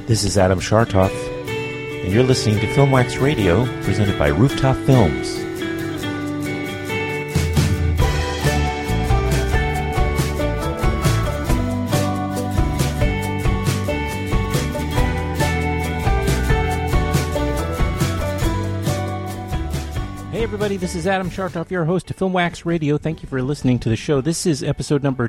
This is Adam Chartoff, and you're listening to Filmwax Radio, presented by Rooftop Films. Hey everybody, this is Adam Chartoff, your host of Filmwax Radio. Thank you for listening to the show. This is episode number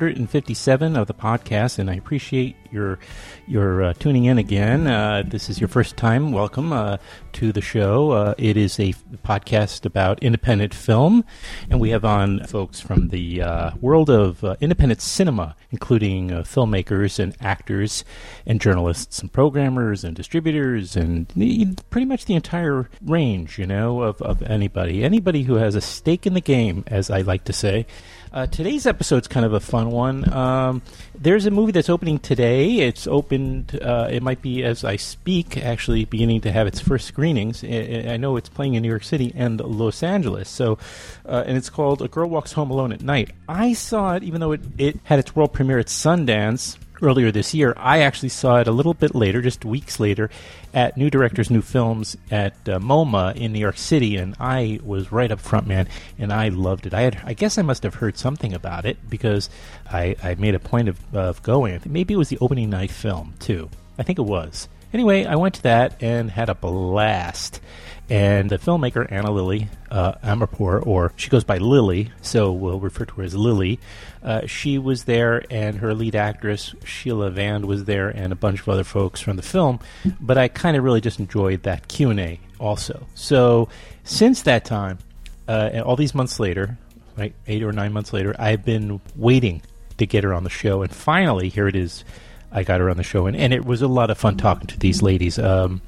257 of the podcast, and I appreciate your tuning in again. This is your first time. Welcome to the show. It is a podcast about independent film, and we have on folks from the world of independent cinema, including filmmakers and actors and journalists and programmers and distributors and pretty much the entire range, of anybody who has a stake in the game, as I like to say. Today's episode's kind of a fun one. There's a movie that's opening today. It's opened, it might be as I speak, actually beginning to have its first screenings. I know it's playing in New York City and Los Angeles. So, and it's called A Girl Walks Home Alone at Night. I saw it, even though it had its world premiere at Sundance earlier this year. I actually saw it a little bit later, just weeks later, at New Directors, New Films at MoMA in New York City, and I was right up front, man, and I loved it. I guess I must have heard something about it, because I made a point of going. Maybe it was the opening night film, too. I think it was. Anyway, I went to that and had a blast. And the filmmaker, Anna Lily Amirpour, or she goes by Lily, so we'll refer to her as Lily. She was there, and her lead actress, Sheila Vand, was there, and a bunch of other folks from the film. But I kind of really just enjoyed that Q&A also. So since that time, and all these months later, like 8 or 9 months later, I've been waiting to get her on the show. And finally, here it is. I got her on the show, and it was a lot of fun talking to these ladies.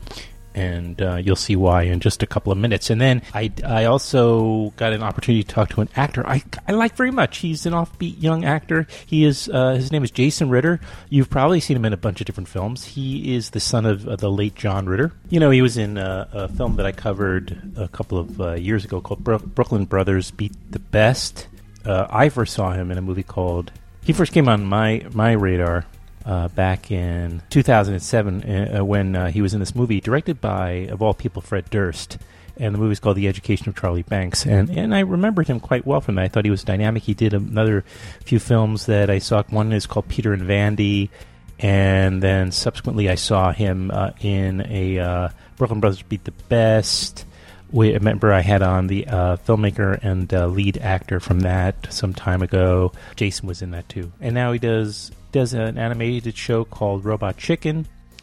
And you'll see why in just a couple of minutes. And then I also got an opportunity to talk to an actor I like very much. He's an offbeat young actor. He is his name is Jason Ritter. You've probably seen him in a bunch of different films. He is the son of the late John Ritter. He was in a film that I covered a couple of years ago called Brooklyn Brothers Beat the Best. I first saw him in a movie called... He first came on my radar back in 2007 when he was in this movie directed by, of all people, Fred Durst. And the movie's called The Education of Charlie Banks. And I remembered him quite well from that. I thought he was dynamic. He did another few films that I saw. One is called Peter and Vandy. And then subsequently I saw him in a Brooklyn Brothers Beat the Best. Remember I had on the filmmaker and lead actor from that some time ago. Jason was in that too. And now he does an animated show called Robot Chicken,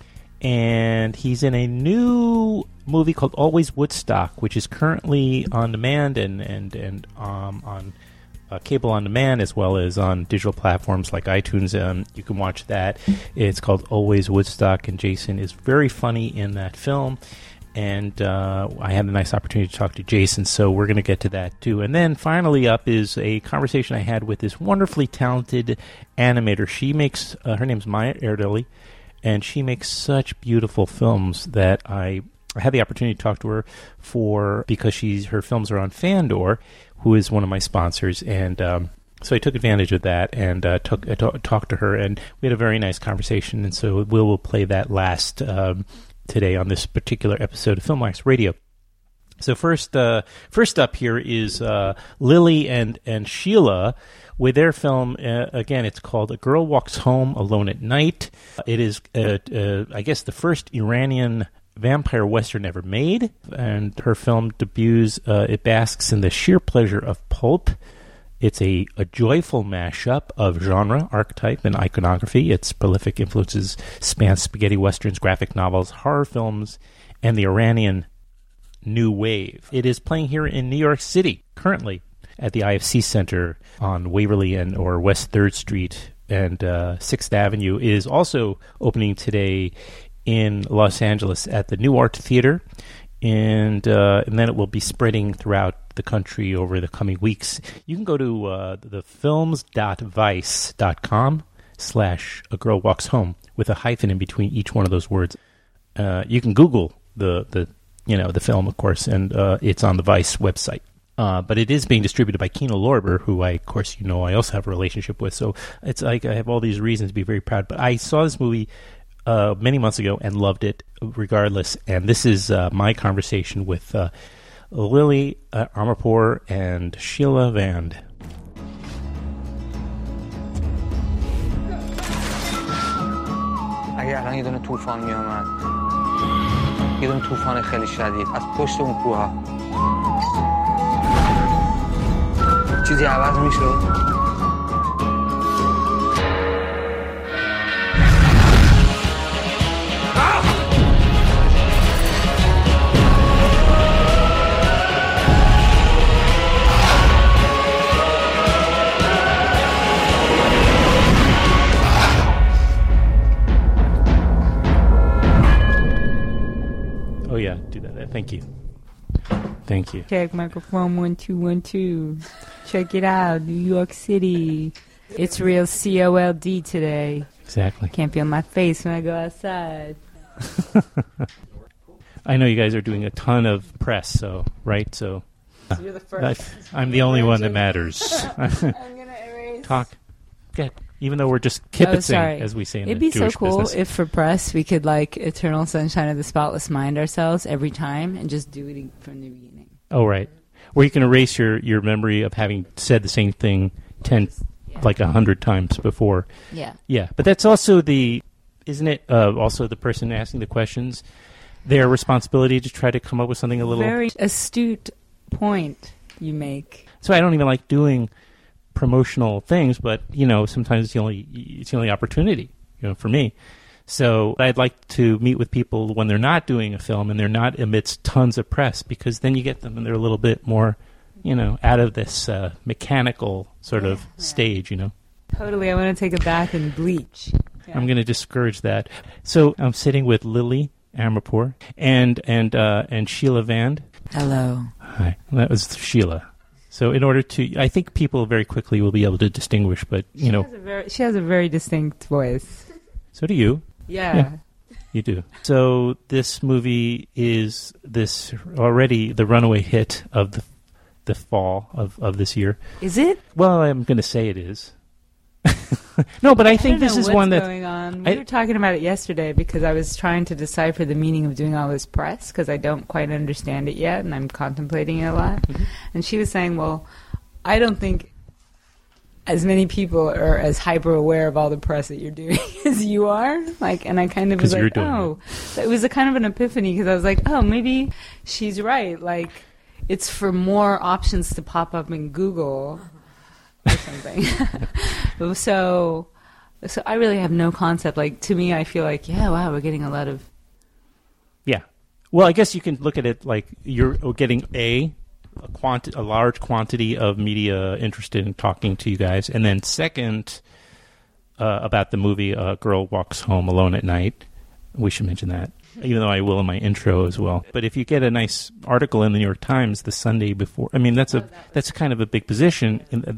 and he's in a new movie called Always Woodstock, which is currently on demand and on cable on demand, as well as on digital platforms like iTunes. You can watch that. It's called Always Woodstock, and Jason is very funny in that film. And I had a nice opportunity to talk to Jason, so we're going to get to that too. And then finally up is a conversation I had with this wonderfully talented animator. She makes, her name's Maya Erdely, and she makes such beautiful films that I had the opportunity to talk to her because her films are on Fandor, who is one of my sponsors, and so I took advantage of that and talked to her, and we had a very nice conversation, and so we'll play that last today on this particular episode of Filmwax Radio. So first up here is Lily and Sheila with their film. Again, it's called A Girl Walks Home Alone at Night. It is, I guess, the first Iranian vampire western ever made, and her film debuts. It basks in the sheer pleasure of pulp. It's a joyful mashup of genre, archetype, and iconography. Its prolific influences span spaghetti westerns, graphic novels, horror films, and the Iranian New Wave. It is playing here in New York City, currently, at the IFC Center on Waverly or West 3rd Street and 6th Avenue. It is also opening today in Los Angeles at the New Art Theater, and then it will be spreading throughout the country over the coming weeks. You can go to thefilms.vice.com/A Girl Walks Home with a hyphen in between each one of those words. You can Google the film, of course, and it's on the Vice website. But it is being distributed by Kino Lorber, who I also have a relationship with. So it's like I have all these reasons to be very proud. But I saw this movie many months ago and loved it regardless. And this is my conversation with Lily Amirpour and Sheila Vand. اگه الان یه دونه طوفان میومد، یه دونه طوفان خیلی شدید از پشت اون کوه چیزی عوض میشد. Oh yeah, do that. Thank you. Thank you. Check microphone 1 2 1 2. Check it out, New York City. It's real COLD today. Exactly. Can't feel my face when I go outside. I know you guys are doing a ton of press, so right. So You're the first. I'm the only one that matters. I'm gonna erase. Talk. Good. Even though we're just kibitzing, sorry. as we say in It'd the be Jewish so cool business. if for press we could like Eternal Sunshine of the Spotless Mind ourselves every time and just do it from the beginning. Oh, right. Where you can erase your memory of having said the same thing 100 times before. Yeah. Yeah, but that's also isn't it also the person asking the questions, their responsibility to try to come up with something a little... Very astute point you make. So I don't even like doing promotional things, but, sometimes it's the only opportunity, for me. So I'd like to meet with people when they're not doing a film and they're not amidst tons of press, because then you get them and they're a little bit more, out of this mechanical sort of stage, Totally. I want to take a bath in bleach. Yeah. I'm going to discourage that. So I'm sitting with Lily Amirpour and Sheila Vand. Hello. Hi. That was Sheila. So in order to, I think people very quickly will be able to distinguish, but, She has a very distinct voice. So do you. Yeah. You do. So this movie is already the runaway hit of the fall of this year. Is it? Well, I'm going to say it is. No, but I think this is one that... going on. We were talking about it yesterday because I was trying to decipher the meaning of doing all this press because I don't quite understand it yet and I'm contemplating it a lot. Mm-hmm. And she was saying, well, I don't think as many people are as hyper aware of all the press that you're doing as you are. And I kind of was like, oh. It was a kind of an epiphany because I was like, oh, maybe she's right. It's for more options to pop up in Google or something. So I really have no concept. To me, I feel like, wow, we're getting a lot of... Yeah. Well, I guess you can look at it like you're getting a large quantity of media interested in talking to you guys. And then second, about the movie A Girl Walks Home Alone at Night. We should mention that, even though I will in my intro as well. But if you get a nice article in the New York Times the Sunday before, that's kind of a big position.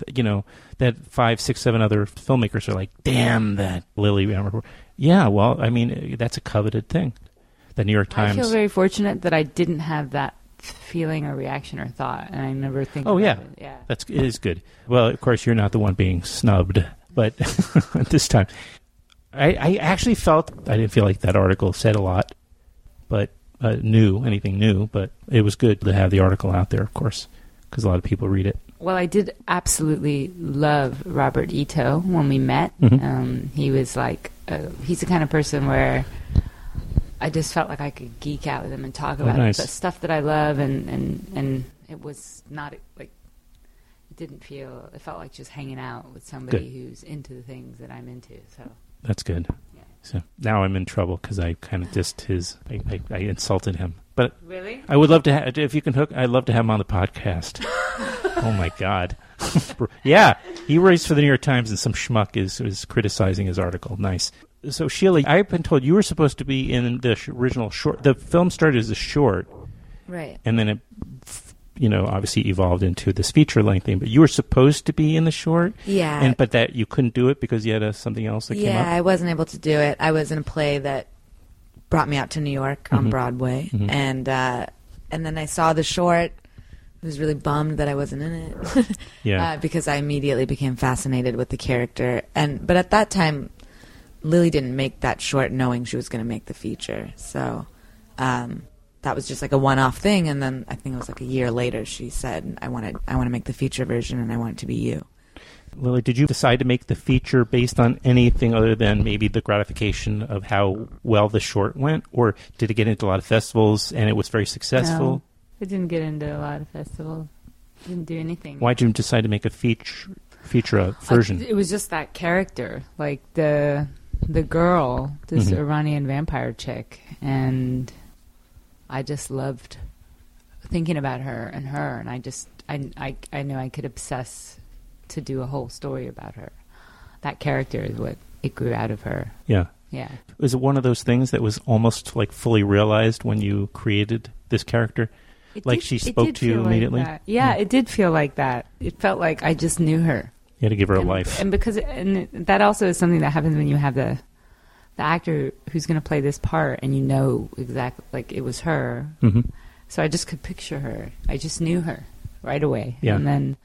That 5, 6, 7 other filmmakers are like, damn that Lily Amirpour. Yeah, well, that's a coveted thing. The New York Times. I feel very fortunate that I didn't have that feeling or reaction or thought, and I never think. Oh about yeah, it. it is good. Well, of course, you're not the one being snubbed, but at this time. I actually I didn't feel like that article said a lot, but anything new, but it was good to have the article out there, of course, because a lot of people read it. Well, I did absolutely love Robert Ito when we met. Mm-hmm. He was he's the kind of person where I just felt like I could geek out with him and talk about the stuff that I love, and it was not it felt like just hanging out with somebody who's into the things that I'm into, so. That's good. Yeah. So now I'm in trouble because I kind of dissed I insulted him. But really, I would love to have, if you can I'd love to have him on the podcast. Oh my God. Yeah, he writes for the New York Times, and some schmuck is criticizing his article. Nice. So Sheila, I've been told you were supposed to be in the original short. The film started as a short, right? And then it, obviously evolved into this feature length thing. But you were supposed to be in the short, yeah. But that you couldn't do it because you had something else that came up. Yeah, I wasn't able to do it. I was in a play that brought me out to New York on Broadway, and then I saw the short. I was really bummed that I wasn't in it. Yeah, because I immediately became fascinated with the character, but at that time, Lily didn't make that short knowing she was going to make the feature. So that was just like a one-off thing. And then I think it was like a year later she said, I want to make the feature version and I want it to be you. Lily, did you decide to make the feature based on anything other than maybe the gratification of how well the short went? Or did it get into a lot of festivals and it was very successful? No, it didn't get into a lot of festivals. Didn't do anything. Why did you decide to make a feature version? It was just that character, like the girl, this Iranian vampire chick, and I just loved thinking about her, and I knew I could obsess to do a whole story about her. That character is what it grew out of her. Yeah. Yeah. Was it one of those things that was almost like fully realized when you created this character? She spoke to you immediately? Like yeah, it did feel like that. It felt like I just knew her. You had to give her a life. And that also is something that happens when you have the actor who's going to play this part and you know exactly, like it was her. Mm-hmm. So I just could picture her. I just knew her right away. Yeah. And then,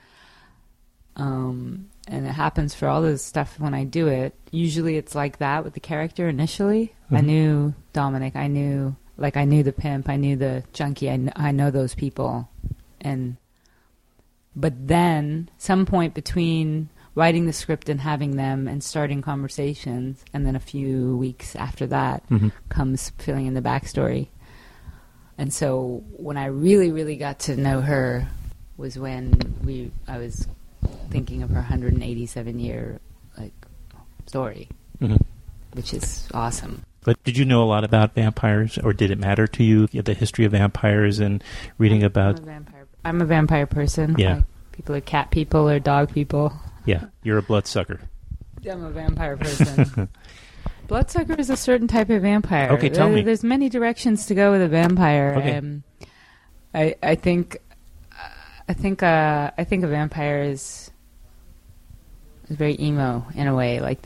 and it happens for all this stuff when I do it. Usually it's like that with the character initially. Mm-hmm. I knew Dominic. I knew the pimp. I knew the junkie. I know those people. But then some point between writing the script and having them and starting conversations, and then a few weeks after that comes filling in the backstory. And so when I really, really got to know her was when I was thinking of her 187-year story, which is awesome. But did you know a lot about vampires, or did it matter to you, the history of vampires and reading about... I'm a vampire person. Yeah. Like, people are cat people or dog people. Yeah, you're a bloodsucker. I'm a vampire person. Bloodsucker is a certain type of vampire. Okay, tell me. There's many directions to go with a vampire. Okay. I think a vampire is very emo in a way. Like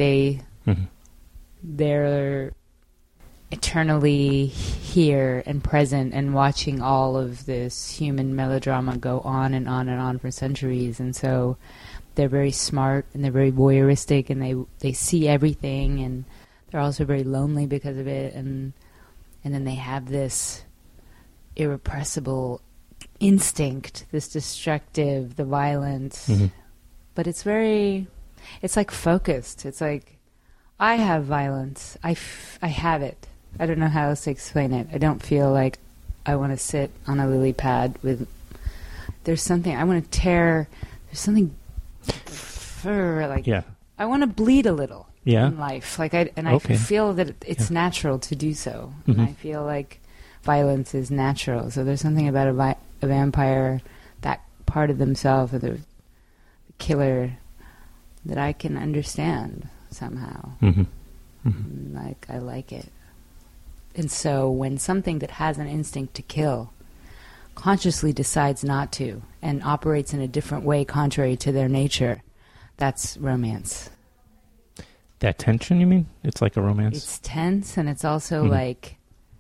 they're eternally here and present and watching all of this human melodrama go on and on and on for centuries. And so they're very smart and they're very voyeuristic and they see everything, and they're also very lonely because of it. And then they have this irrepressible instinct, this destructive, the violence. But it's like focused. It's like, I have violence. I have it. I don't know how else to explain it. I don't feel like I want to sit on a lily pad with... There's something... I want to tear... There's something... Yeah. I want to bleed a little yeah. in life. I feel that it's natural to do so. And I feel like violence is natural. So there's something about a vampire, that part of themselves, or the killer, that I can understand somehow. Like, I like it. And so when something that has an instinct to kill consciously decides not to and operates in a different way contrary to their nature, that's romance. That tension, you mean? It's like a romance? It's tense, and it's also like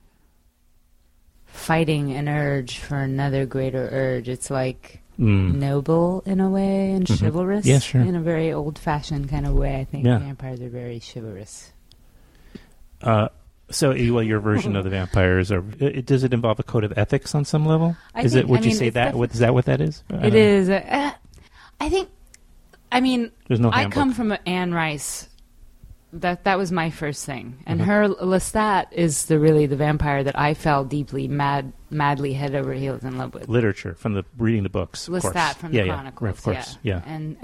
fighting an urge for another greater urge. It's like noble in a way and chivalrous in a very old-fashioned kind of way. I think vampires are very chivalrous. So, your version of the vampires, does it involve a code of ethics on some level? Is that what that is? It is. I think. I mean, there's no I handbook. come from Anne Rice. That was my first thing, and her Lestat is the vampire that I fell deeply, madly head over heels in love with. Literature from reading the books. Lestat from the Chronicles, of course, yeah. And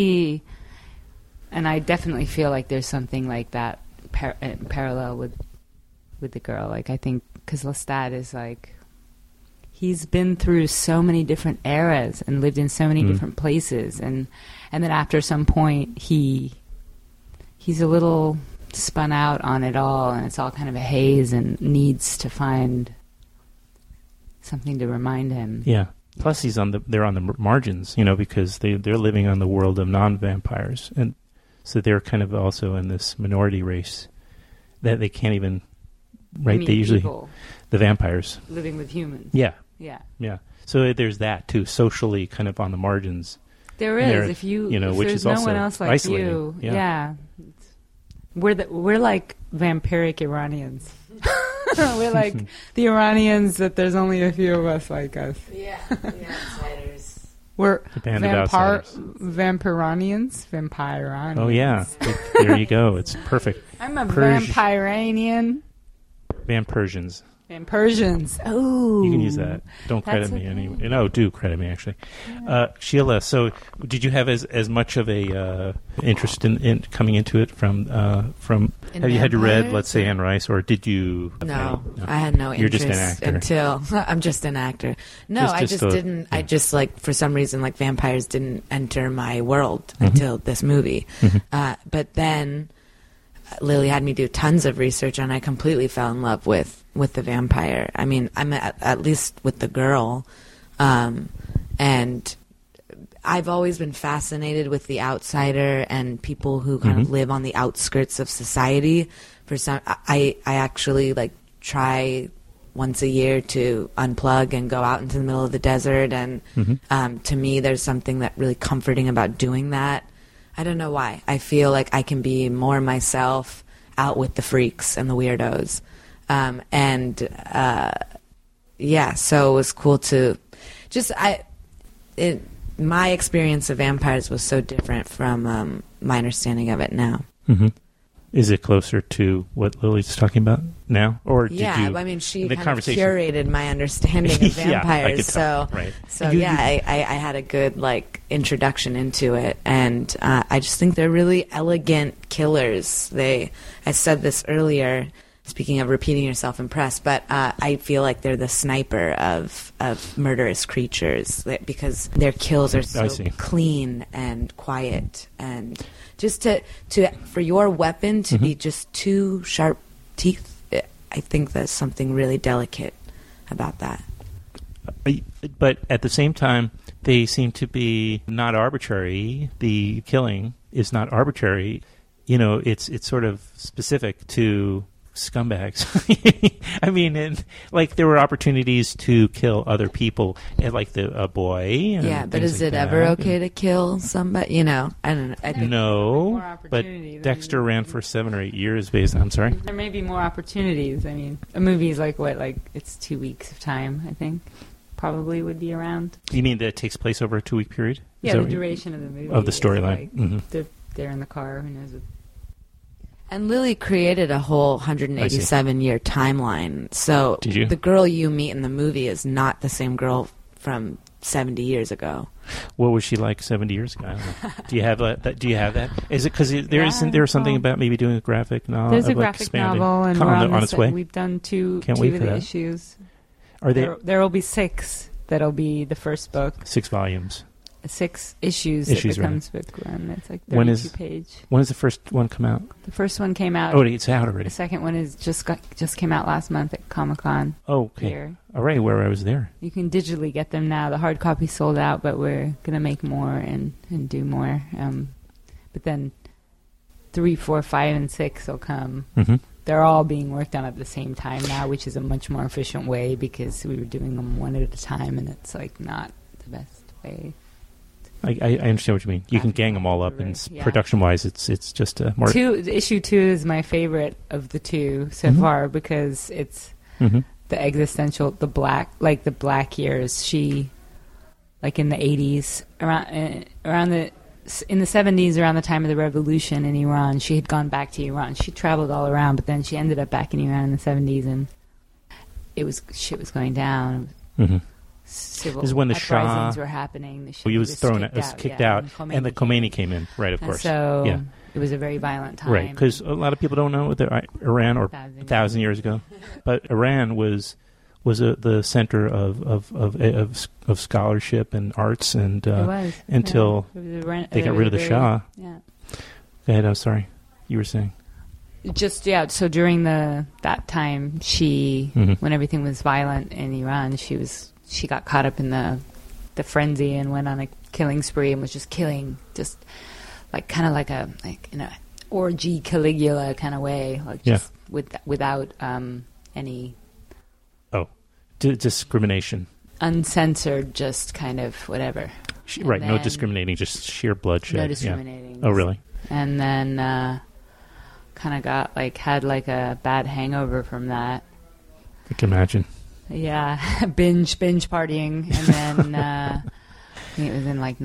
I definitely feel like there's something like that parallel with the girl. Like, I think because Lestat is like, he's been through so many different eras and lived in so many different places, and then after some point he's a little spun out on it all, and it's all kind of a haze, and needs to find something to remind him. Yeah. Plus, they're on the margins, because they're living on the world of non-vampires, and so they're kind of also in this minority race that they can't even. Right, they usually the vampires living with humans. Yeah. So there's that too, socially, kind of on the margins. There is, if which there's is no also one else like isolating. you. Yeah. We're like vampiric Iranians. We're like the Iranians that there's only a few of us like us. Yeah, the outsiders. We're outsiders. Vampiranians. Vampiranians. Oh, yeah. There you go. It's perfect. I'm a Vampiranian. Vampersians. Vampirsians. Oh. You can use that. Don't credit me anyway. No, do credit me, actually. Sheila, so did you have as much of a interest in coming into it from have you had you read, let's say, Anne Rice, or did you? No, I had no You're interest just an actor. until I'm just an actor. No, I just didn't. Yeah. I just like for some reason like vampires didn't enter my world until this movie. But then Lily had me do tons of research, and I completely fell in love with the vampire. I mean, I'm at least with the girl, and I've always been fascinated with the outsider and people who kind of live on the outskirts of society. For some, I actually like try once a year to unplug and go out into the middle of the desert, and to me, there's something that really comforting about doing that. I don't know why. I feel like I can be more myself out with the freaks and the weirdos. So it was cool to my experience of vampires was so different from my understanding of it now. Is it closer to what Lily's talking about now, or did you? I mean, she kind of curated my understanding of vampires. Right. I had a good like introduction into it, and I just think they're really elegant killers. I said this earlier. Speaking of repeating yourself in press, but I feel like they're the sniper of murderous creatures because their kills are so clean and quiet, and just to for your weapon to be just two sharp teeth, I think there's something really delicate about that. But at the same time, they seem to be not arbitrary. The killing is not arbitrary. You know, it's sort of specific to scumbags. I mean, like there were opportunities to kill other people, like a boy. And but is it ever okay to kill somebody? You know, I don't know. I think no, but Dexter ran for 7 or 8 years. I'm sorry. There may be more opportunities. I mean, a movie is like it's 2 weeks of time. I think probably would be around. You mean that it takes place over a 2-week period? Yeah, the duration of the movie of the storyline. Like, they're in the car. Who knows? And Lily created a whole 187-year timeline. So the girl you meet in the movie is not the same girl from 70 years ago. What was she like 70 years ago? I don't know. Do you have that? Do you have that? Is it because there something about maybe doing a graphic novel? There's a graphic novel, and on its way. We've done two of the issues. Are they? There will be 6. That'll be the first book. 6 volumes. 6 issues that becomes book one. It's like 32 page. When does the first one come out? The first one came out. Oh, it's out already. The second one is just came out last month at Comic-Con. Oh, okay. Here. All right, where I was there. You can digitally get them now. The hard copy sold out, but we're going to make more and do more. But then 3, 4, 5, and 6 will come. They're all being worked on at the same time now, which is a much more efficient way because we were doing them one at a time, and it's like not the best way. I understand what you mean. You can gang them all up, and production-wise, it's just more. Issue 2 is my favorite of the 2 so far because it's the existential, the black years. She, like in the 80s, in the 70s, around the time of the revolution in Iran, she had gone back to Iran. She traveled all around, but then she ended up back in Iran in the 70s, and shit was going down. Civil this is when the uprisings were happening. He was kicked out, and the Khomeini came in, right? Of course. So it was a very violent time, right? Because a lot of people don't know Iran, or 1,000 years ago, but Iran was the center of scholarship and arts, and until they got rid of the Shah. Yeah. Go ahead. I'm sorry, you were saying. So during that time, she when everything was violent in Iran, she got caught up in the frenzy and went on a killing spree and was just killing, just like kind of like in a orgy Caligula kind of way, like just without any discrimination, uncensored, just kind of whatever. No discriminating, just sheer bloodshed. No discriminating. Yeah. Oh, really? And then kind of had like a bad hangover from that. I can imagine. Yeah, binge partying, and then I think it was in like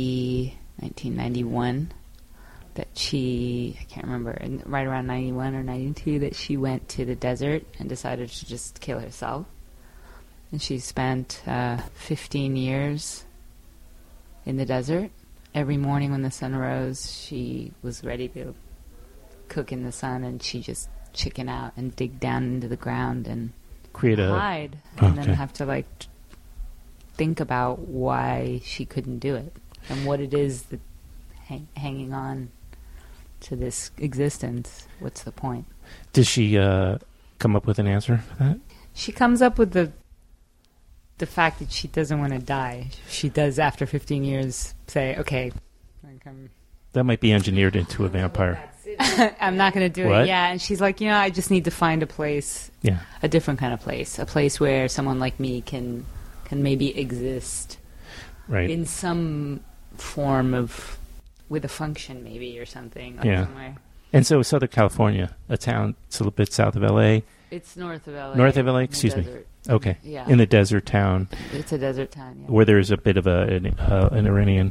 1991 that I can't remember, right around 91 or 92, that she went to the desert and decided to just kill herself. And she spent 15 years in the desert. Every morning when the sun rose, she was ready to cook in the sun, and she just chicken out and dig down into the ground and hide, and then have to think about why she couldn't do it and what it is that hanging on to this existence. What's the point? Does she come up with an answer for that? She comes up with the fact that she doesn't want to die. She does, after 15 years, say, okay, that might be engineered into a vampire. I'm not going to do it. Yeah, and she's like, I just need to find a place, a different kind of place, a place where someone like me can maybe exist, right, in some form of, with a function maybe or something. Somewhere. And so Southern California, a town, it's a little bit south of L.A. It's north of L.A. North of L.A., excuse me. Okay. Yeah. In the desert town. It's a desert town, yeah. Where there's a bit of an Iranian,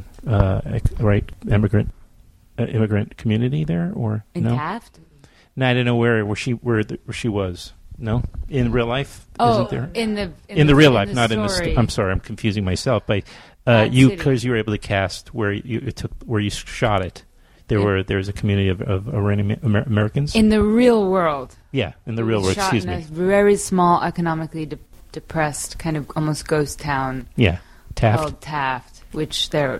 immigrant community there, or in no? Taft? No, I don't know where she was. No, in real life, isn't there? In the real life, not story. in the. I'm sorry, I'm confusing myself. But because you were able to cast where you shot it. There's a community of Iranian Americans in the real world. Yeah, in the real world. Excuse me. In a very small, economically depressed, kind of almost ghost town. Yeah, Taft. Called Taft, which there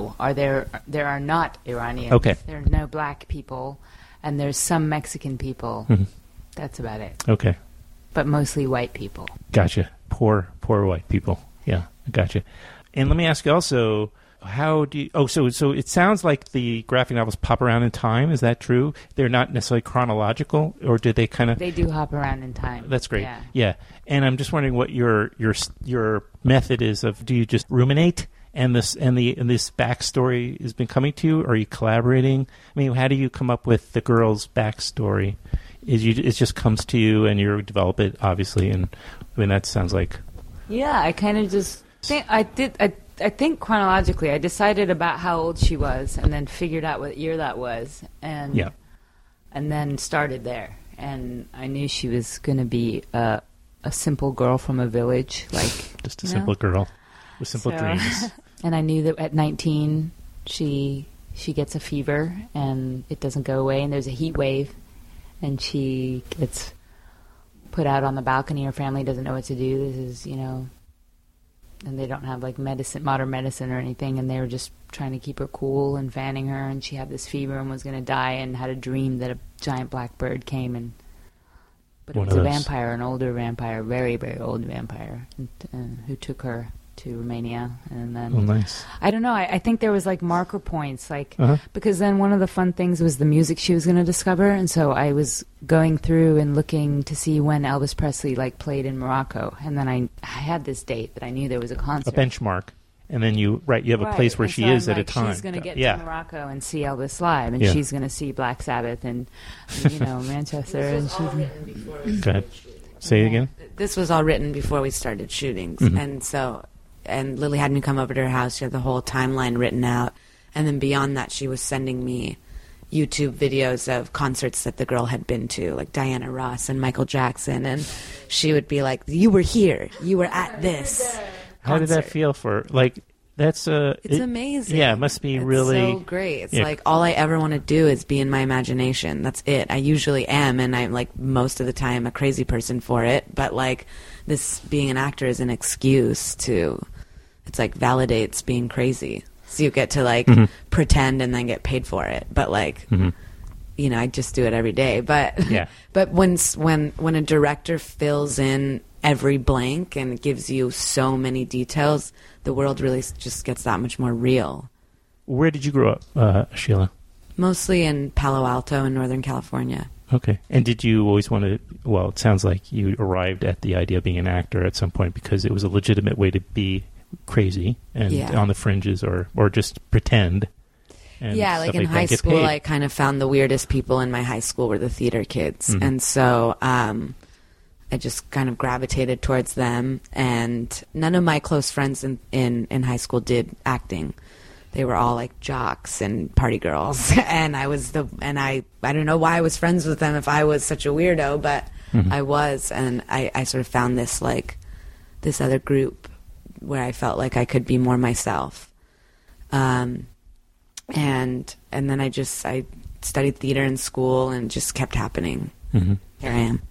are not Iranians. Okay. There are no black people, and there's some Mexican people. Mm-hmm. That's about it. Okay. But mostly white people. Gotcha. Poor white people. Yeah, gotcha. And let me ask you also. How do you... Oh, so it sounds like the graphic novels pop around in time. Is that true? They're not necessarily chronological, or did they kind of... They do hop around in time. That's great. Yeah. And I'm just wondering what your method is of... Do you just ruminate, and this backstory has been coming to you? Or are you collaborating? I mean, how do you come up with the girl's backstory? It just comes to you, and you develop it, obviously. And I mean, that sounds like... Yeah, I kind of just think... I think chronologically, I decided about how old she was, and then figured out what year that was, and then started there. And I knew she was going to be a simple girl from a village, just a simple girl with simple dreams. And I knew that at 19, she gets a fever, and it doesn't go away, and there's a heat wave, and she gets put out on the balcony. Her family doesn't know what to do. This is, and they don't have modern medicine or anything, and they were just trying to keep her cool and fanning her, and she had this fever and was going to die, and had a dream that a giant black bird came, but it was a vampire, an older vampire, very, very old vampire, who took her to Romania. And then nice. I don't know, I think there was marker points, because then one of the fun things was the music she was going to discover, and so I was going through and looking to see when Elvis Presley played in Morocco, and then I had this date that I knew there was a concert, a benchmark, and then you have a place where she is at a time. She's going to get to Morocco and see Elvis live, and she's going to see Black Sabbath and Manchester, and she's... Go ahead. Say it again. This was all written before we started shootings, and Lily had me come over to her house. She had the whole timeline written out, and then beyond that, she was sending me YouTube videos of concerts that the girl had been to, like Diana Ross and Michael Jackson, and she would be like, "You were here. You were at this." How did that feel for That's it's amazing. Yeah, it must be really so great. It's all I ever want to do is be in my imagination. That's it. I usually am, and I'm most of the time a crazy person for it. But this being an actor is an excuse to. It's validates being crazy. So you get to pretend and then get paid for it. But I just do it every day. But but when a director fills in every blank and gives you so many details, the world really just gets that much more real. Where did you grow up, Sheila? Mostly in Palo Alto in Northern California. Okay. And did you always want to... Well, it sounds like you arrived at the idea of being an actor at some point because it was a legitimate way to be crazy and on the fringes or just pretend. and yeah, like stuff in that, high get school, paid. I kind of found the weirdest people in my high school were the theater kids. Mhm. And so I just kind of gravitated towards them. And none of my close friends in high school did acting. They were all like jocks and party girls. And I don't know why I was friends with them if I was such a weirdo, but Mhm. I was. And I sort of found this other group where I felt like I could be more myself. And then I studied theater in school and it just kept happening. Mhm. Here I am.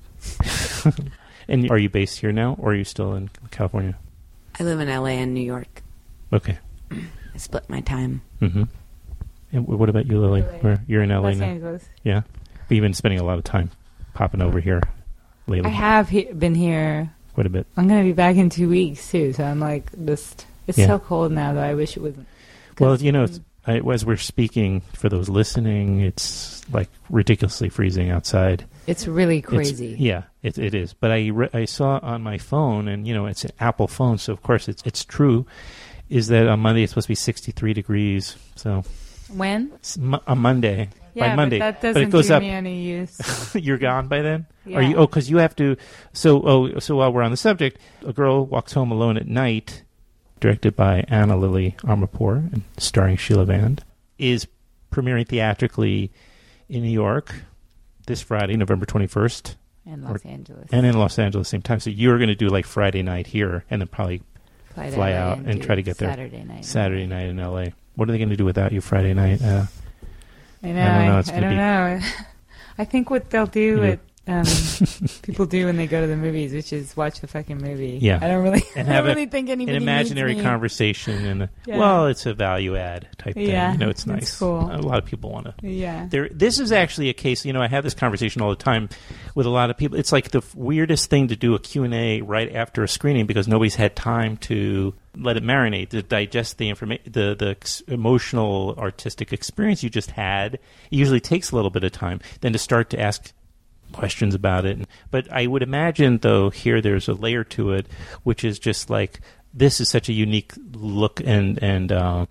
And are you based here now, or are you still in California? I live in LA and New York. Okay. I split my time. Mm-hmm. And what about you, Lily? LA. You're in LA Los now. Angeles. Yeah. But you've been spending a lot of time popping over here lately. I have been here. Quite a bit. I'm going to be back in 2 weeks, too. So I'm like, it's Yeah. so cold now that I wish it wasn't. Well, 'Cause- as we're speaking, for those listening, it's like ridiculously freezing outside. It's really crazy. It is. But I saw on my phone, and it's an Apple phone, so of course it's true, is that on Monday it's supposed to be 63 degrees. So When? on Monday, Yeah, by Monday, but that but doesn't it goes do up. me any use. You're gone by then? Yeah. Are you? Oh, because you have to. So while we're on the subject, a girl walks home alone at night, directed by Anna Lily Amirpour and starring Sheila Vand, is premiering theatrically in New York this Friday, November 21st, In Los Angeles. and in Los Angeles same time. So you're going to do like Friday night here, and then probably to fly LA out and do try to get there Saturday night. in L.A. What are they going to do without you Friday night? I know. I don't know, it's I gonna don't be- know. I think what they'll do, Yeah. what people do when they go to the movies, which is watch the fucking movie. Yeah. I don't really, And I have don't really think anybody an imaginary needs me. conversation, and Yeah. well, it's a value add type thing. Yeah, It's it's nice. cool. A lot of people want to. Yeah. This is actually a case. I have this conversation all the time with a lot of people. It's like the weirdest thing to do a Q&A right after a screening because nobody's had time to let it marinate, to digest the information, the emotional, artistic experience you just had. It usually takes a little bit of time. Then to start to ask questions about it. But I would imagine, though, here there's a layer to it, which is just like, this is such a unique look and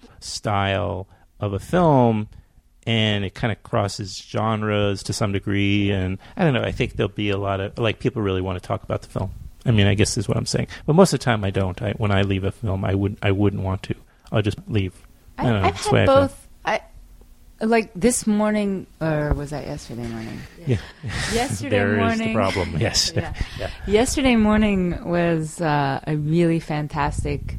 style of a film, and it kind of crosses genres to some degree. And I don't know, I think there'll be a lot of, people really want to talk about the film. I mean, I guess is what I'm saying. But most of the time I don't. When I leave a film, I wouldn't want to. I'll just leave. I don't know. I've That's the way had I feel. both. Like this morning, or was that yesterday morning? Yeah. Yesterday There morning. is the problem. Yes. Yeah. Yeah. Yesterday morning was a really fantastic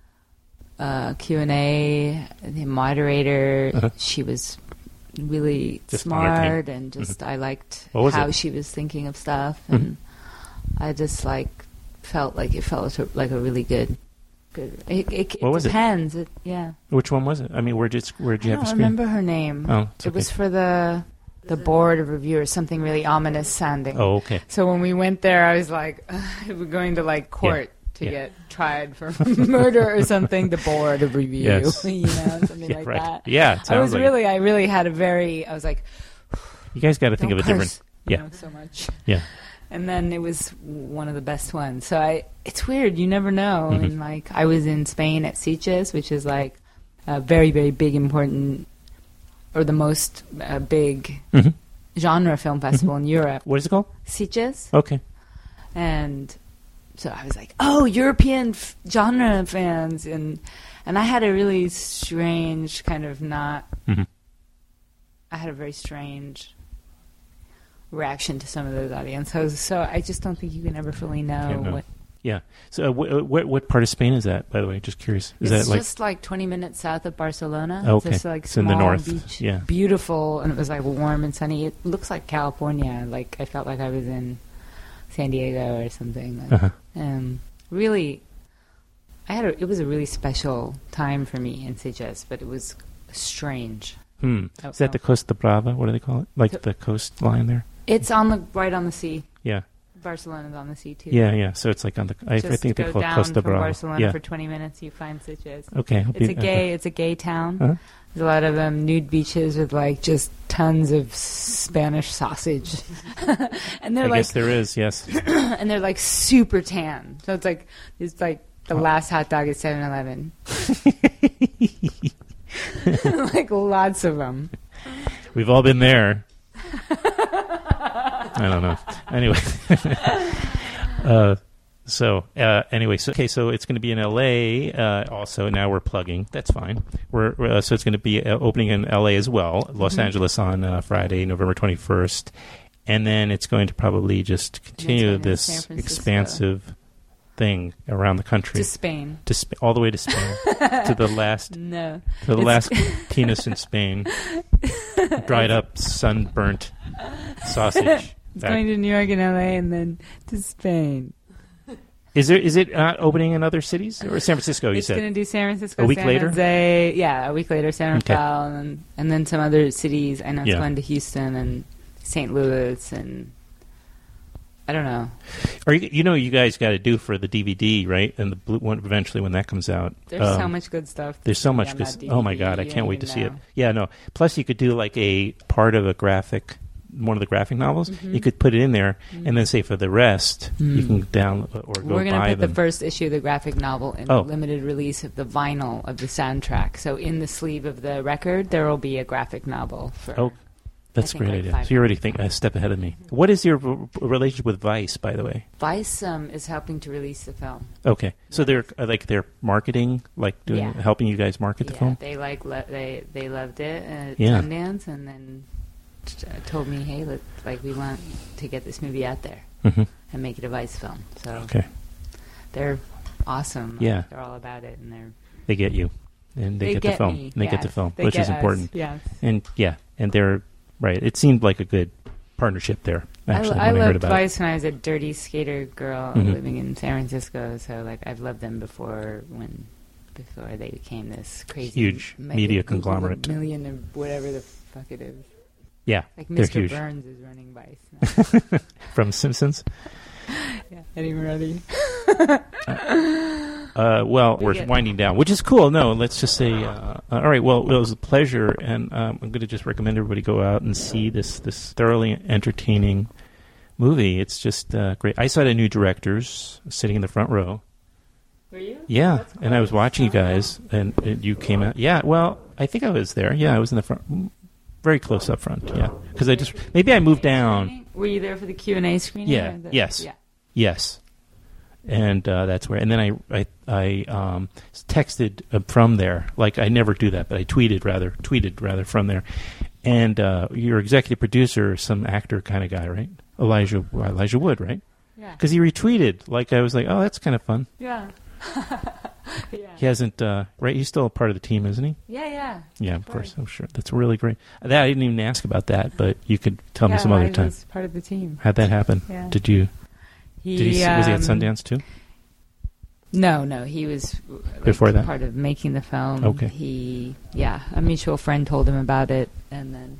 Q&A. The moderator, Uh-huh. she was really Just smart, entertaining. and just I liked What was how it? she was thinking of stuff, Mhm. and I just felt like like a really good. It What was it? depends. Yeah. Which one was it? I mean, where'd you I have a don't screen? remember her name. Oh, it's It okay. was for the board of reviewers, something really ominous sounding. Oh, okay. So when we went there, I was like, we're going to court to Yeah. get tried for murder or something. The board of review, Yes. something Yeah, like right. that. Yeah, it I sounds like it. I really had I was like, You guys got to think don't of a different. curse, Yeah. so much. Yeah. And then it was one of the best ones. So it's weird. You never know. Mhm. And I was in Spain at Sitges, which is a very, very big, important, or the most big hmm genre film festival in Europe. What is it called? Sitges. Okay. And so I was like, oh, European genre fans. And I had a really strange kind of hmm I had a very strange reaction to some of those audiences. So I just don't think you can ever fully know Can't know. what. Yeah. So what part of Spain is that, by the way? Just curious. Is It's that just 20 minutes south of Barcelona. Oh, okay. It's just It's in the small north. beach. Yeah. Beautiful, and it was warm and sunny. It looks like California. I felt like I was in San Diego or something. Uh-huh. Really, it was a really special time for me in Sitges, but it was strange. Is that the Costa Brava? What do they call it? Like the coastline there? It's right on the sea. Yeah. Barcelona's on the sea too. Yeah. So it's like on the. I Just think they go call it down Costa from Brava. Barcelona Yeah. for 20 minutes, you find Sitges. Okay. It's a gay town. Uh-huh. There's a lot of nude beaches with just tons of Spanish sausage, and they're I guess there is. Yes. and they're super tan. So it's the last hot dog at 7-Eleven. Like lots of them. We've all been there. I don't know. Anyway. So it's going to be in L.A. Also, now we're plugging. That's fine. So it's going to be opening in L.A. as well, Los Angeles on Friday, November 21st. And then it's going to probably just continue this expansive thing around the country. To Spain. All the way to Spain. To the last last penis in Spain. Dried up, sunburnt sausage. It's going to New York and LA and then to Spain. Is it not opening in other cities? Or San Francisco, you said? It's going to do San Francisco, a week San later? Jose. Yeah, a week later, San Rafael, and then some other cities. I know it's going to Houston and St. Louis and I don't know. Or you guys got to do for the DVD, right? And the blue one eventually when that comes out. There's so much good stuff. There's so much good stuff. Oh my God, I can't wait to see it. Yeah, no. Plus, you could do like a part of one of the graphic novels. You could put it in there, and then say for the rest, you can download or go buy them. We're going to put the first issue of the graphic novel in the limited release of the vinyl of the soundtrack. So in the sleeve of the record, there will be a graphic novel for. Oh. That's a great idea. So you already think a step ahead of me. What is your relationship with Vice, by the way? Vice is helping to release the film. Okay, so they're marketing, helping you guys market the film. They they loved it at Sundance, and then told me, hey, we want to get this movie out there and make it a Vice film. So they're awesome. Yeah, they're all about it, and they get you, and they get the film. Me. And they get the film, which is important. Yes, and they're. Right. It seemed like a good partnership there, actually, I when I heard loved about Vice when I was a dirty skater girl living in San Francisco. So, I've loved them before they became this crazy... Huge media conglomerate. Million or whatever the fuck it is. Yeah, they're Mr. huge. Burns is running Vice now. From Simpsons? Yeah, Eddie Murray. We're winding down, which is cool. No, let's just say, all right, well, it was a pleasure, and I'm going to just recommend everybody go out and see this thoroughly entertaining movie. It's just great. I saw the new directors sitting in the front row. Were you? Yeah, and I was watching you guys, and you came out. Yeah, well, I think I was there. Yeah, I was in the front, very close up front, yeah. Because maybe I moved down. Were you there for the Q&A screening? Yeah, yes. And that's where. And then I texted from there. I never do that, but I tweeted rather from there. And your executive producer, some actor kind of guy, right? Elijah Wood, right? Yeah. Because he retweeted. I was like, oh, that's kind of fun. Yeah. Yeah. He hasn't. Right? He's still a part of the team, isn't he? Yeah. Yeah, of course. I'm sure. That's really great. That I didn't even ask about that, but you could tell me some other time. He was part of the team. How'd that happen? Yeah. Did you? Was he at Sundance too? No, he was before that part of making the film. Okay. A mutual friend told him about it, and then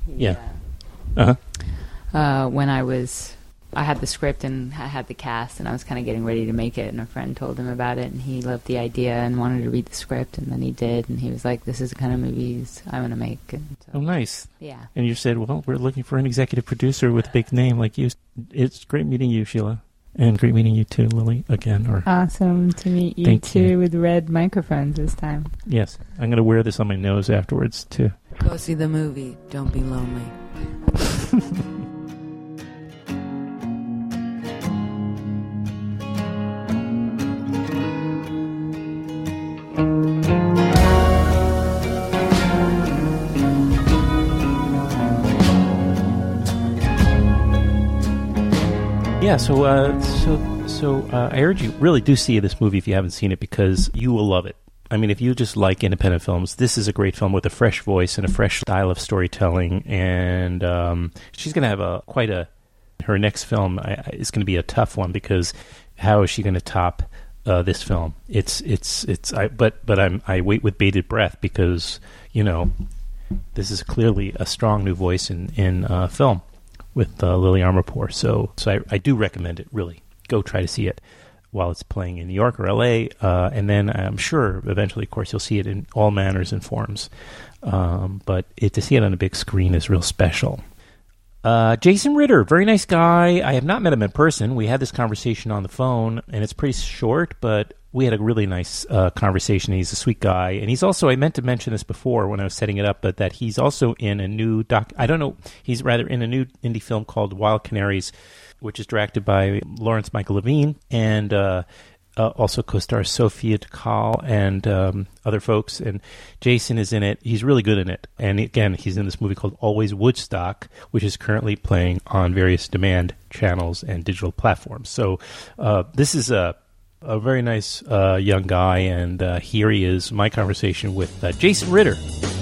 when I had the script and I had the cast, and I was kind of getting ready to make it, and a friend told him about it, and he loved the idea and wanted to read the script, and then he did, and he was like, "This is the kind of movies I want to make." And so, oh, nice. Yeah. And you said, "Well, we're looking for an executive producer with a big name like you." It's great meeting you, Sheila. And great meeting you too, Lily, again. Awesome to meet you too with red microphones this time. Yes. I'm going to wear this on my nose afterwards too. Go see the movie. Don't be lonely. Yeah, so I urge you, really do see this movie if you haven't seen it, because you will love it. I mean, if you just like independent films, this is a great film with a fresh voice and a fresh style of storytelling. And she's going to have her next film is going to be a tough one, because how is she going to top this film? I wait with bated breath, because this is clearly a strong new voice in film with Lily Amirpour. So I do recommend it, really. Go try to see it while it's playing in New York or L.A., and then I'm sure eventually, of course, you'll see it in all manners and forms. But to see it on a big screen is real special. Jason Ritter, very nice guy. I have not met him in person. We had this conversation on the phone, and it's pretty short, but we had a really nice conversation. He's a sweet guy, and he's also, I meant to mention this before when I was setting it up, but that he's also in a new he's rather in a new indie film called Wild Canaries, which is directed by Lawrence Michael Levine, and also co-stars Sophia Takal and other folks, and Jason is in it. He's really good in it. And again, he's in this movie called Always Woodstock, which is currently playing on various demand channels and digital platforms. So this is a very nice young guy, and here he is, my conversation with Jason Ritter.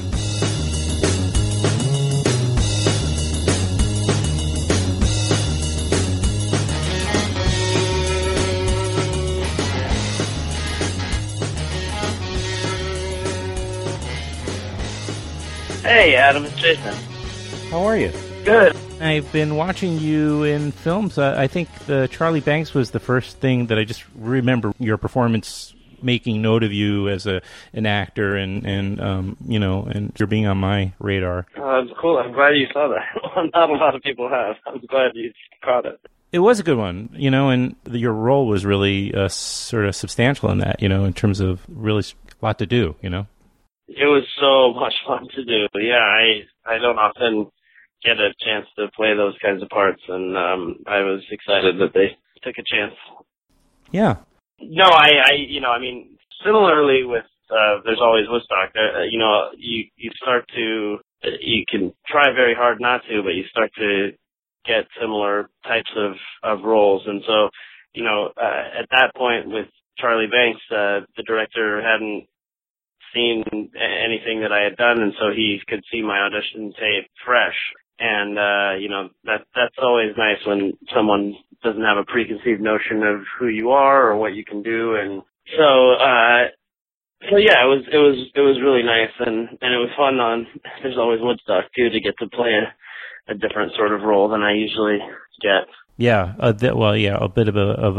Hey, Adam, it's Jason. How are you? Good. I've been watching you in films. I think the Charlie Banks was the first thing that I just remember your performance making note of you as an actor, and you're being on my radar. It's cool. I'm glad you saw that. Not a lot of people have. I'm glad you caught it. It was a good one, and your role was really sort of substantial in that, in terms of really a lot to do, It was so much fun to do. Yeah, I don't often get a chance to play those kinds of parts, and I was excited that they took a chance. Yeah. No, I similarly with There's Always Woodstock, you start to, you can try very hard not to, but you start to get similar types of roles. And so, at that point with Charlie Banks, the director hadn't seen anything that I had done, and so he could see my audition tape fresh. And, that's always nice when someone doesn't have a preconceived notion of who you are or what you can do. And so yeah, it was really nice, and it was fun on There's Always Woodstock too, to get to play a different sort of role than I usually get. Yeah. A bit of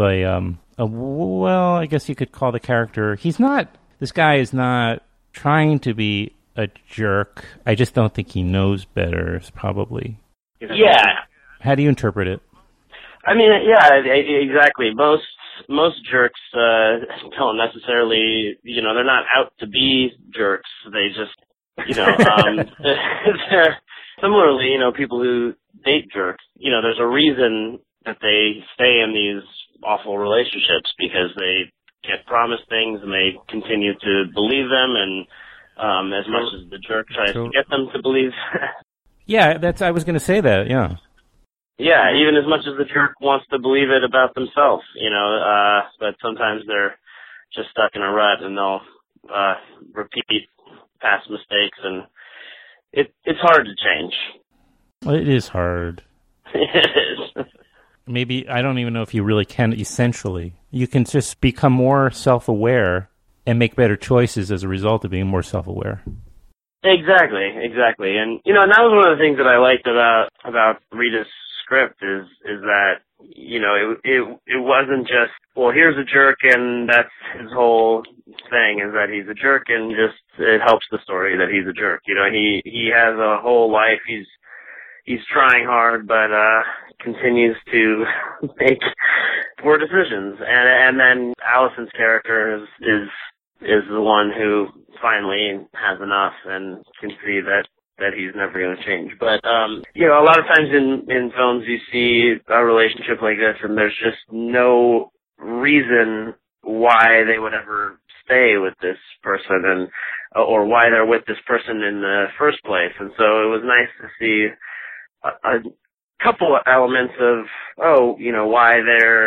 a I guess you could call the character, this guy is not trying to be a jerk. I just don't think he knows better, probably. Yeah. How do you interpret it? I mean, yeah, exactly. Most jerks don't necessarily, they're not out to be jerks. They just, they're similarly, people who date jerks, there's a reason that they stay in these awful relationships, because they get promised things and they continue to believe them, and as much as the jerk tries to get them to believe. Yeah, I was going to say that, yeah. Yeah, even as much as the jerk wants to believe it about themselves, but sometimes they're just stuck in a rut, and they'll repeat past mistakes, and it's hard to change. Well, it is hard. It is. Maybe, I don't even know if you really can, essentially. You can just become more self-aware and make better choices as a result of being more self-aware. Exactly. And, and that was one of the things that I liked about Rita's script is that, it wasn't just, well, here's a jerk and that's his whole thing, is that he's a jerk, and just, it helps the story that he's a jerk. He has a whole life. He's trying hard, but continues to make poor decisions. And then Allison's character is the one who finally has enough and can see that he's never going to change. But a lot of times in films you see a relationship like this, and there's just no reason why they would ever stay with this person, and or why they're with this person in the first place. And so it was nice to see a couple of elements of why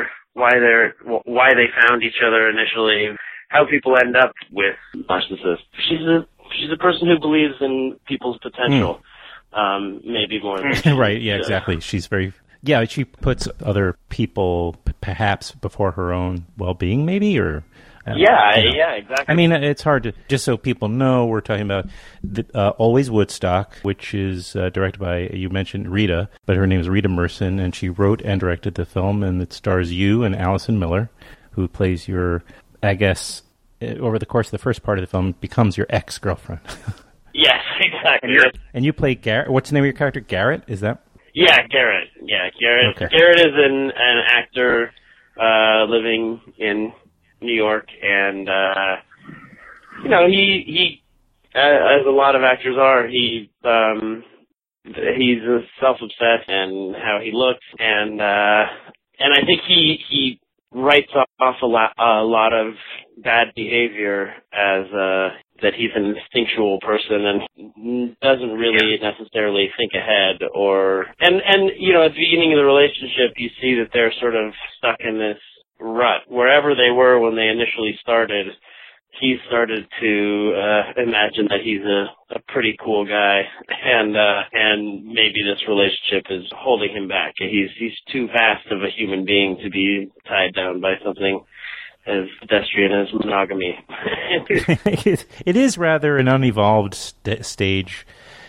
they found each other initially, how people end up with narcissists. She's a person who believes in people's potential, maybe more than right. Yeah, exactly. She's she puts other people perhaps before her own well-being, maybe, or. Yeah, exactly. I mean, it's hard to, just so people know, we're talking about Always Woodstock, which is directed by, you mentioned Rita, but her name is Rita Merson, and she wrote and directed the film, and it stars you and Allison Miller, who plays your, I guess, over the course of the first part of the film, becomes your ex-girlfriend. Yes, exactly. And you play Garrett. What's the name of your character? Garrett? Is that? Yeah, Garrett. Yeah, Garrett. Okay. Garrett is an actor living in New York, and he as a lot of actors are, he's self-obsessed and how he looks, and I think he writes off a lot of bad behavior as that he's an instinctual person and doesn't really necessarily think ahead, and at the beginning of the relationship you see that they're sort of stuck in this rut. Wherever they were when they initially started, he started to imagine that he's a pretty cool guy, and maybe this relationship is holding him back. He's too vast of a human being to be tied down by something as pedestrian as monogamy. It is rather an unevolved stage